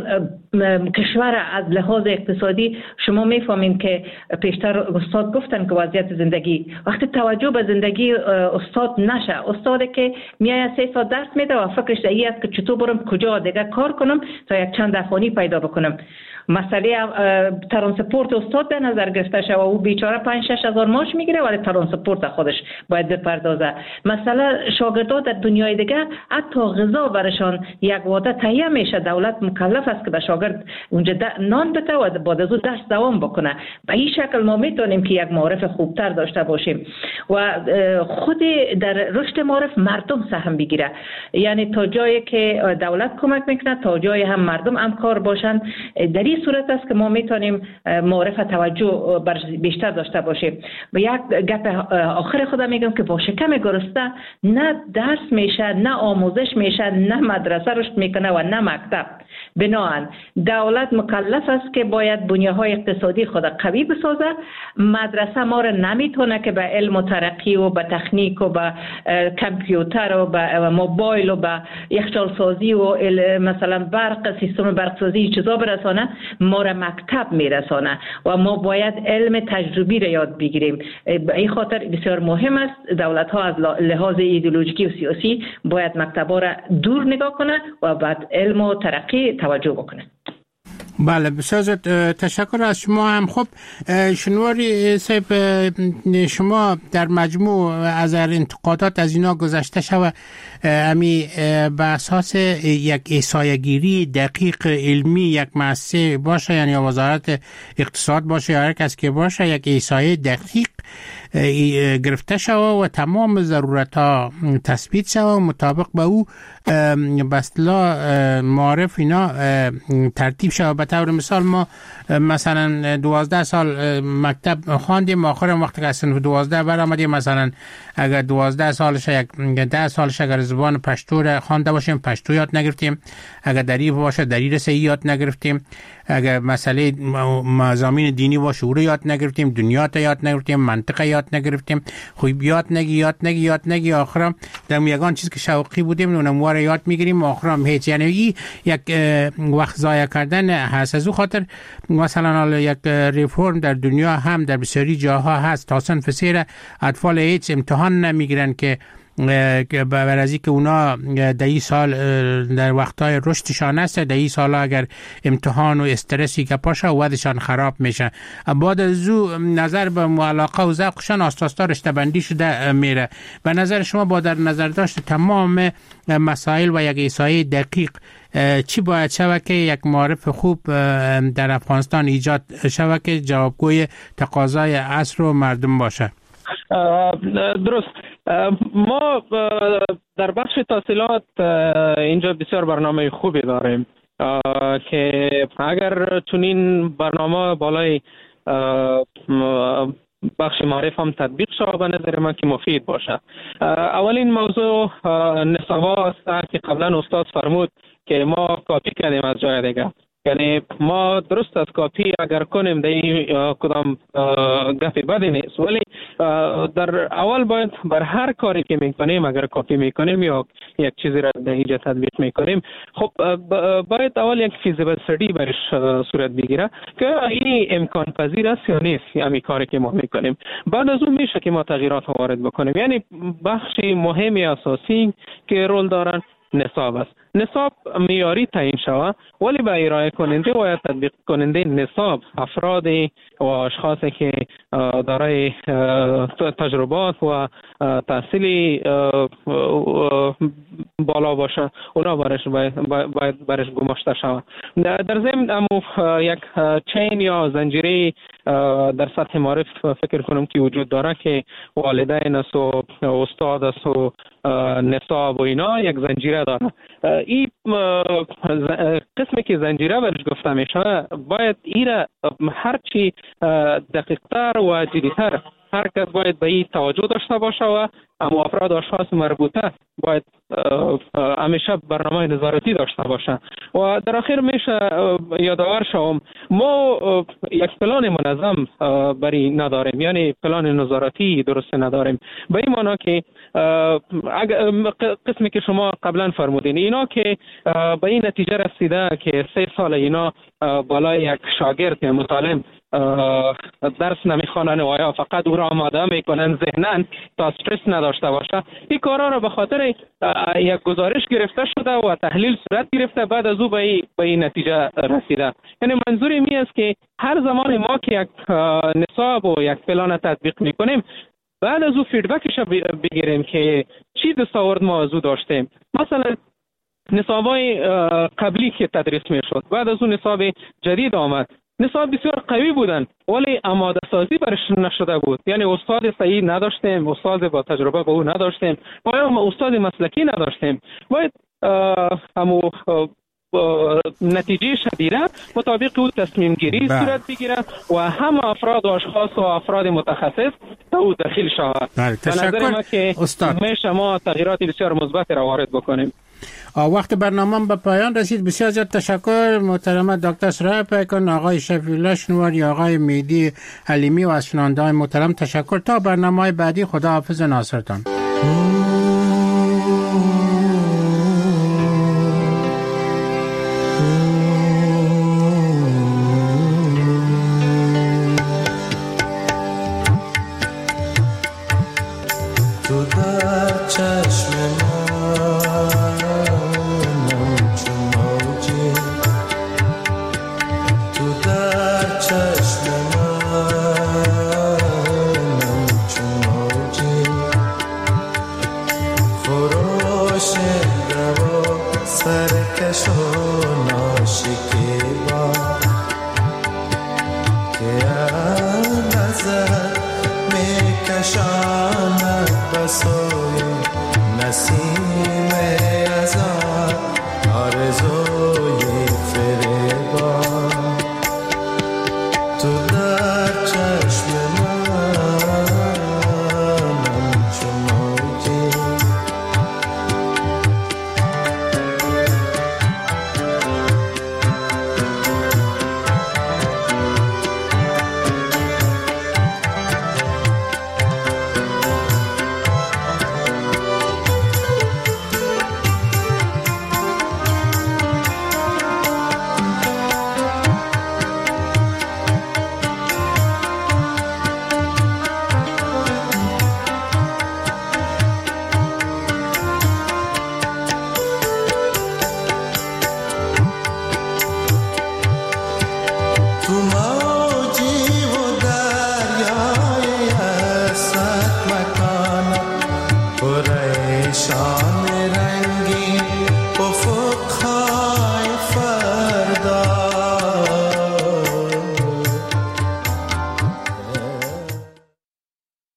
کشور از لحاظ اقتصادی شما میفهمین که پیشتر استاد گفتن که وضعیت زندگی وقتی توجه به زندگی استاد نشه، استادی که میایه 3 ساعت درس میده و فکرش این است که چطور برم کجا دیگه کار کنم تا یک چند افغانی پیدا بکنم. مسئله ترانسپورت استاد به نظر گرفته شده و او بیچاره 5-6 هزار ماش میگیره ولی ترانسپورت خودش باید بپردازه. مثلا شاگردان در دنیای دیگه حتی غذا برشان یک وعده تهیه میشه، دولت مکلف است که به شاگرد اونجا نان بده و بعد از اون درس دوام بکنه. به این شکل ما میتونیم که یک معارف خوبتر داشته باشیم و خود در رشد معارف مردم سهم بگیره. یعنی تا جایی که دولت کمک میکنه تا جایی هم مردم همکار باشن. در این صورت است که ما میتونیم معارف توجه بیشتر داشته باشیم. و یک گپ آخر خودم میگم که با شکم گرسنه نه درس میشه، نه آموزش میشه، نه مدرسه رشد میکنه و نه مکتب. بنابراین دولت مکلف است که باید بنیه‌های اقتصادی خود قوی بسازه. مدرسه ما را نمیتونه که به علم و ترقی و به تکنیک و به کامپیوتر و به موبایل و به یخچال سازی و مثلا برق، سیستم برق سازی چیزا برسانه. ما را مکتب میرسانه و ما باید علم تجربی را یاد بگیریم. به این خاطر بسیار مهم است دولت ها از لحاظ ایدئولوژیکی و سیاسی باید مکتبا را دور نگاه کنه و بعد علم و ترقی توجه بکنه. بله بسیار تشکر از شما هم. خب شنواری صاحب، شما در مجموع از انتقادات از اینا گذشته شد امی به اساس یک احصایه‌گیری دقیق علمی یک مؤسسه باشه، یعنی وزارت اقتصاد باشه یا هر کس که باشه، یک احصایه دقیق گرفته شود و تمام ضرورت ها تثبیت شود و مطابق به او به اصطلاح معارف اینا ترتیب شود. به طور مثال ما مثلا 12 سال مکتب خواندیم، آخر وقتی که صنف 12 برآمدیم، مثلا اگر 12 سالش یک 10 سالش اگر زبان پشتو را خوانده باشیم پشتو یاد نگرفتیم، اگر دری باشه دری را صحیح یاد نگرفتیم، اگر مسئله مضامین دینی باشه او رو یاد نگرفتیم، دنیا تا یاد نگرفتیم، منطق یاد نگرفتیم. خوب یاد نگی آخرام در یگان چیز که شوقی بودیم اونم واره یاد میگیریم آخرام هیچ. یعنی این یک وقت ضایع کردن هست. از او خاطر مثلا یک ریفورم در دنیا هم در بسیاری جاها هست تا صنف 3 اطفال هیچ امتحان نمیگیرن که بر از که اونا دهی سال در وقتهای رشدشان است، دهی سال اگر امتحان و استرسی که پاشه ودشان خراب میشه. بعد از او نظر به علاقه و ذوقشان آستاستا رشته بندی شده میره. به نظر شما با در نظر داشت تمام مسائل و یک احصایه دقیق چی باید شود که یک معارف خوب در افغانستان ایجاد شود که جوابگوی تقاضای عصر و مردم باشه؟ درست. ما در بخش تحصیلات اینجا بسیار برنامه خوبی داریم که اگر چنین برنامه بالای بخش معرف هم تطبیق شود به نظر من که مفید باشه. اولین موضوع نصاب‌ها است که قبلا استاد فرمود که ما کاپی کردیم از جای دیگه. یعنی ما درست از کاپی اگر کنیم در کدام گفی بدی نیست، ولی در اول باید بر هر کاری که میکنیم اگر کاپی میکنیم یا یک چیزی را در اینجا تطبیق میکنیم، خب باید اول یک فیزیبل استدی برش صورت بگیره که این امکان پذیر است یا نیست همین کاری که ما میکنیم. بعد از اون میشه که ما تغییرات وارد بکنیم. یعنی بخشی مهمی اساسی که رول دارن نصاب است. نصاب معیاری تعیین شود، ولی به ارائه کننده و تطبیق کننده نصاب افرادی و اشخاصی که دارای تجربات و تحصیلی بالا باشه اونا باید برش گماشته شود. در ضمن یک چین یا زنجیره در سطح معرف فکر کنم که وجود داره که والدین است و استاد است و نصاب و اینا یک زنجیره داره. این قسمی که زنجیره برش گفته میشه باید ایره هرچی دقیقتر و جدیتر هر کس باید به این توجه داشته باشه و اما افراد اشخاص مربوطه باید همیشه برنامه نظارتی داشته باشه. و در آخر میشه یادآور شوم ما یک پلان منظم برای نداریم، یعنی پلان نظارتی درست نداریم. به این معنی که قسمی که شما قبلا فرمودین اینا که به این نتیجه رسیده که 3 سال اینا بالای یک شاگرد متعلم درس نمیخوانن و یا فقط او را آماده میکنن ذهناً تا استرس نداشته باشه، این کارا را به خاطر یک گزارش گرفته شده و تحلیل صورت گرفته، بعد از او به این نتیجه رسیده. یعنی منظوری می است که هر زمان ما که یک نصاب و یک پلان تطبیق میکنیم بعد از او فیدبکش بگیریم که چی دستاورد ما از او داشتیم. مثلا نصابای قبلی که تدریس میشد بعد از اون نصاب جدید آمد، نصاب بسیار قوی بودن ولی آماده سازی برش نشده بود. یعنی استاد صحیح نداشتیم، استاد با تجربه با او نداشتیم و یا استاد مسلکی نداشتیم. باید نتیجه شدیده مطابق او تصمیم گیری صورت بگیره و همه افراد و اشخاص و افراد متخصص تا او داخل شود. تشکر استاد. میشه ما تغییرات بسیار مثبت را وارد بکنیم. وقت برنامه به پایان رسید. بسیار زیاد تشکر محترم دکتر سرای پیکان، آقای شفیع شنواری، آقای مهدی حلیمی و از شنونده‌های محترم تشکر. تا برنامه بعدی خدا حافظ ناصرتان. کشاند بسای نسیم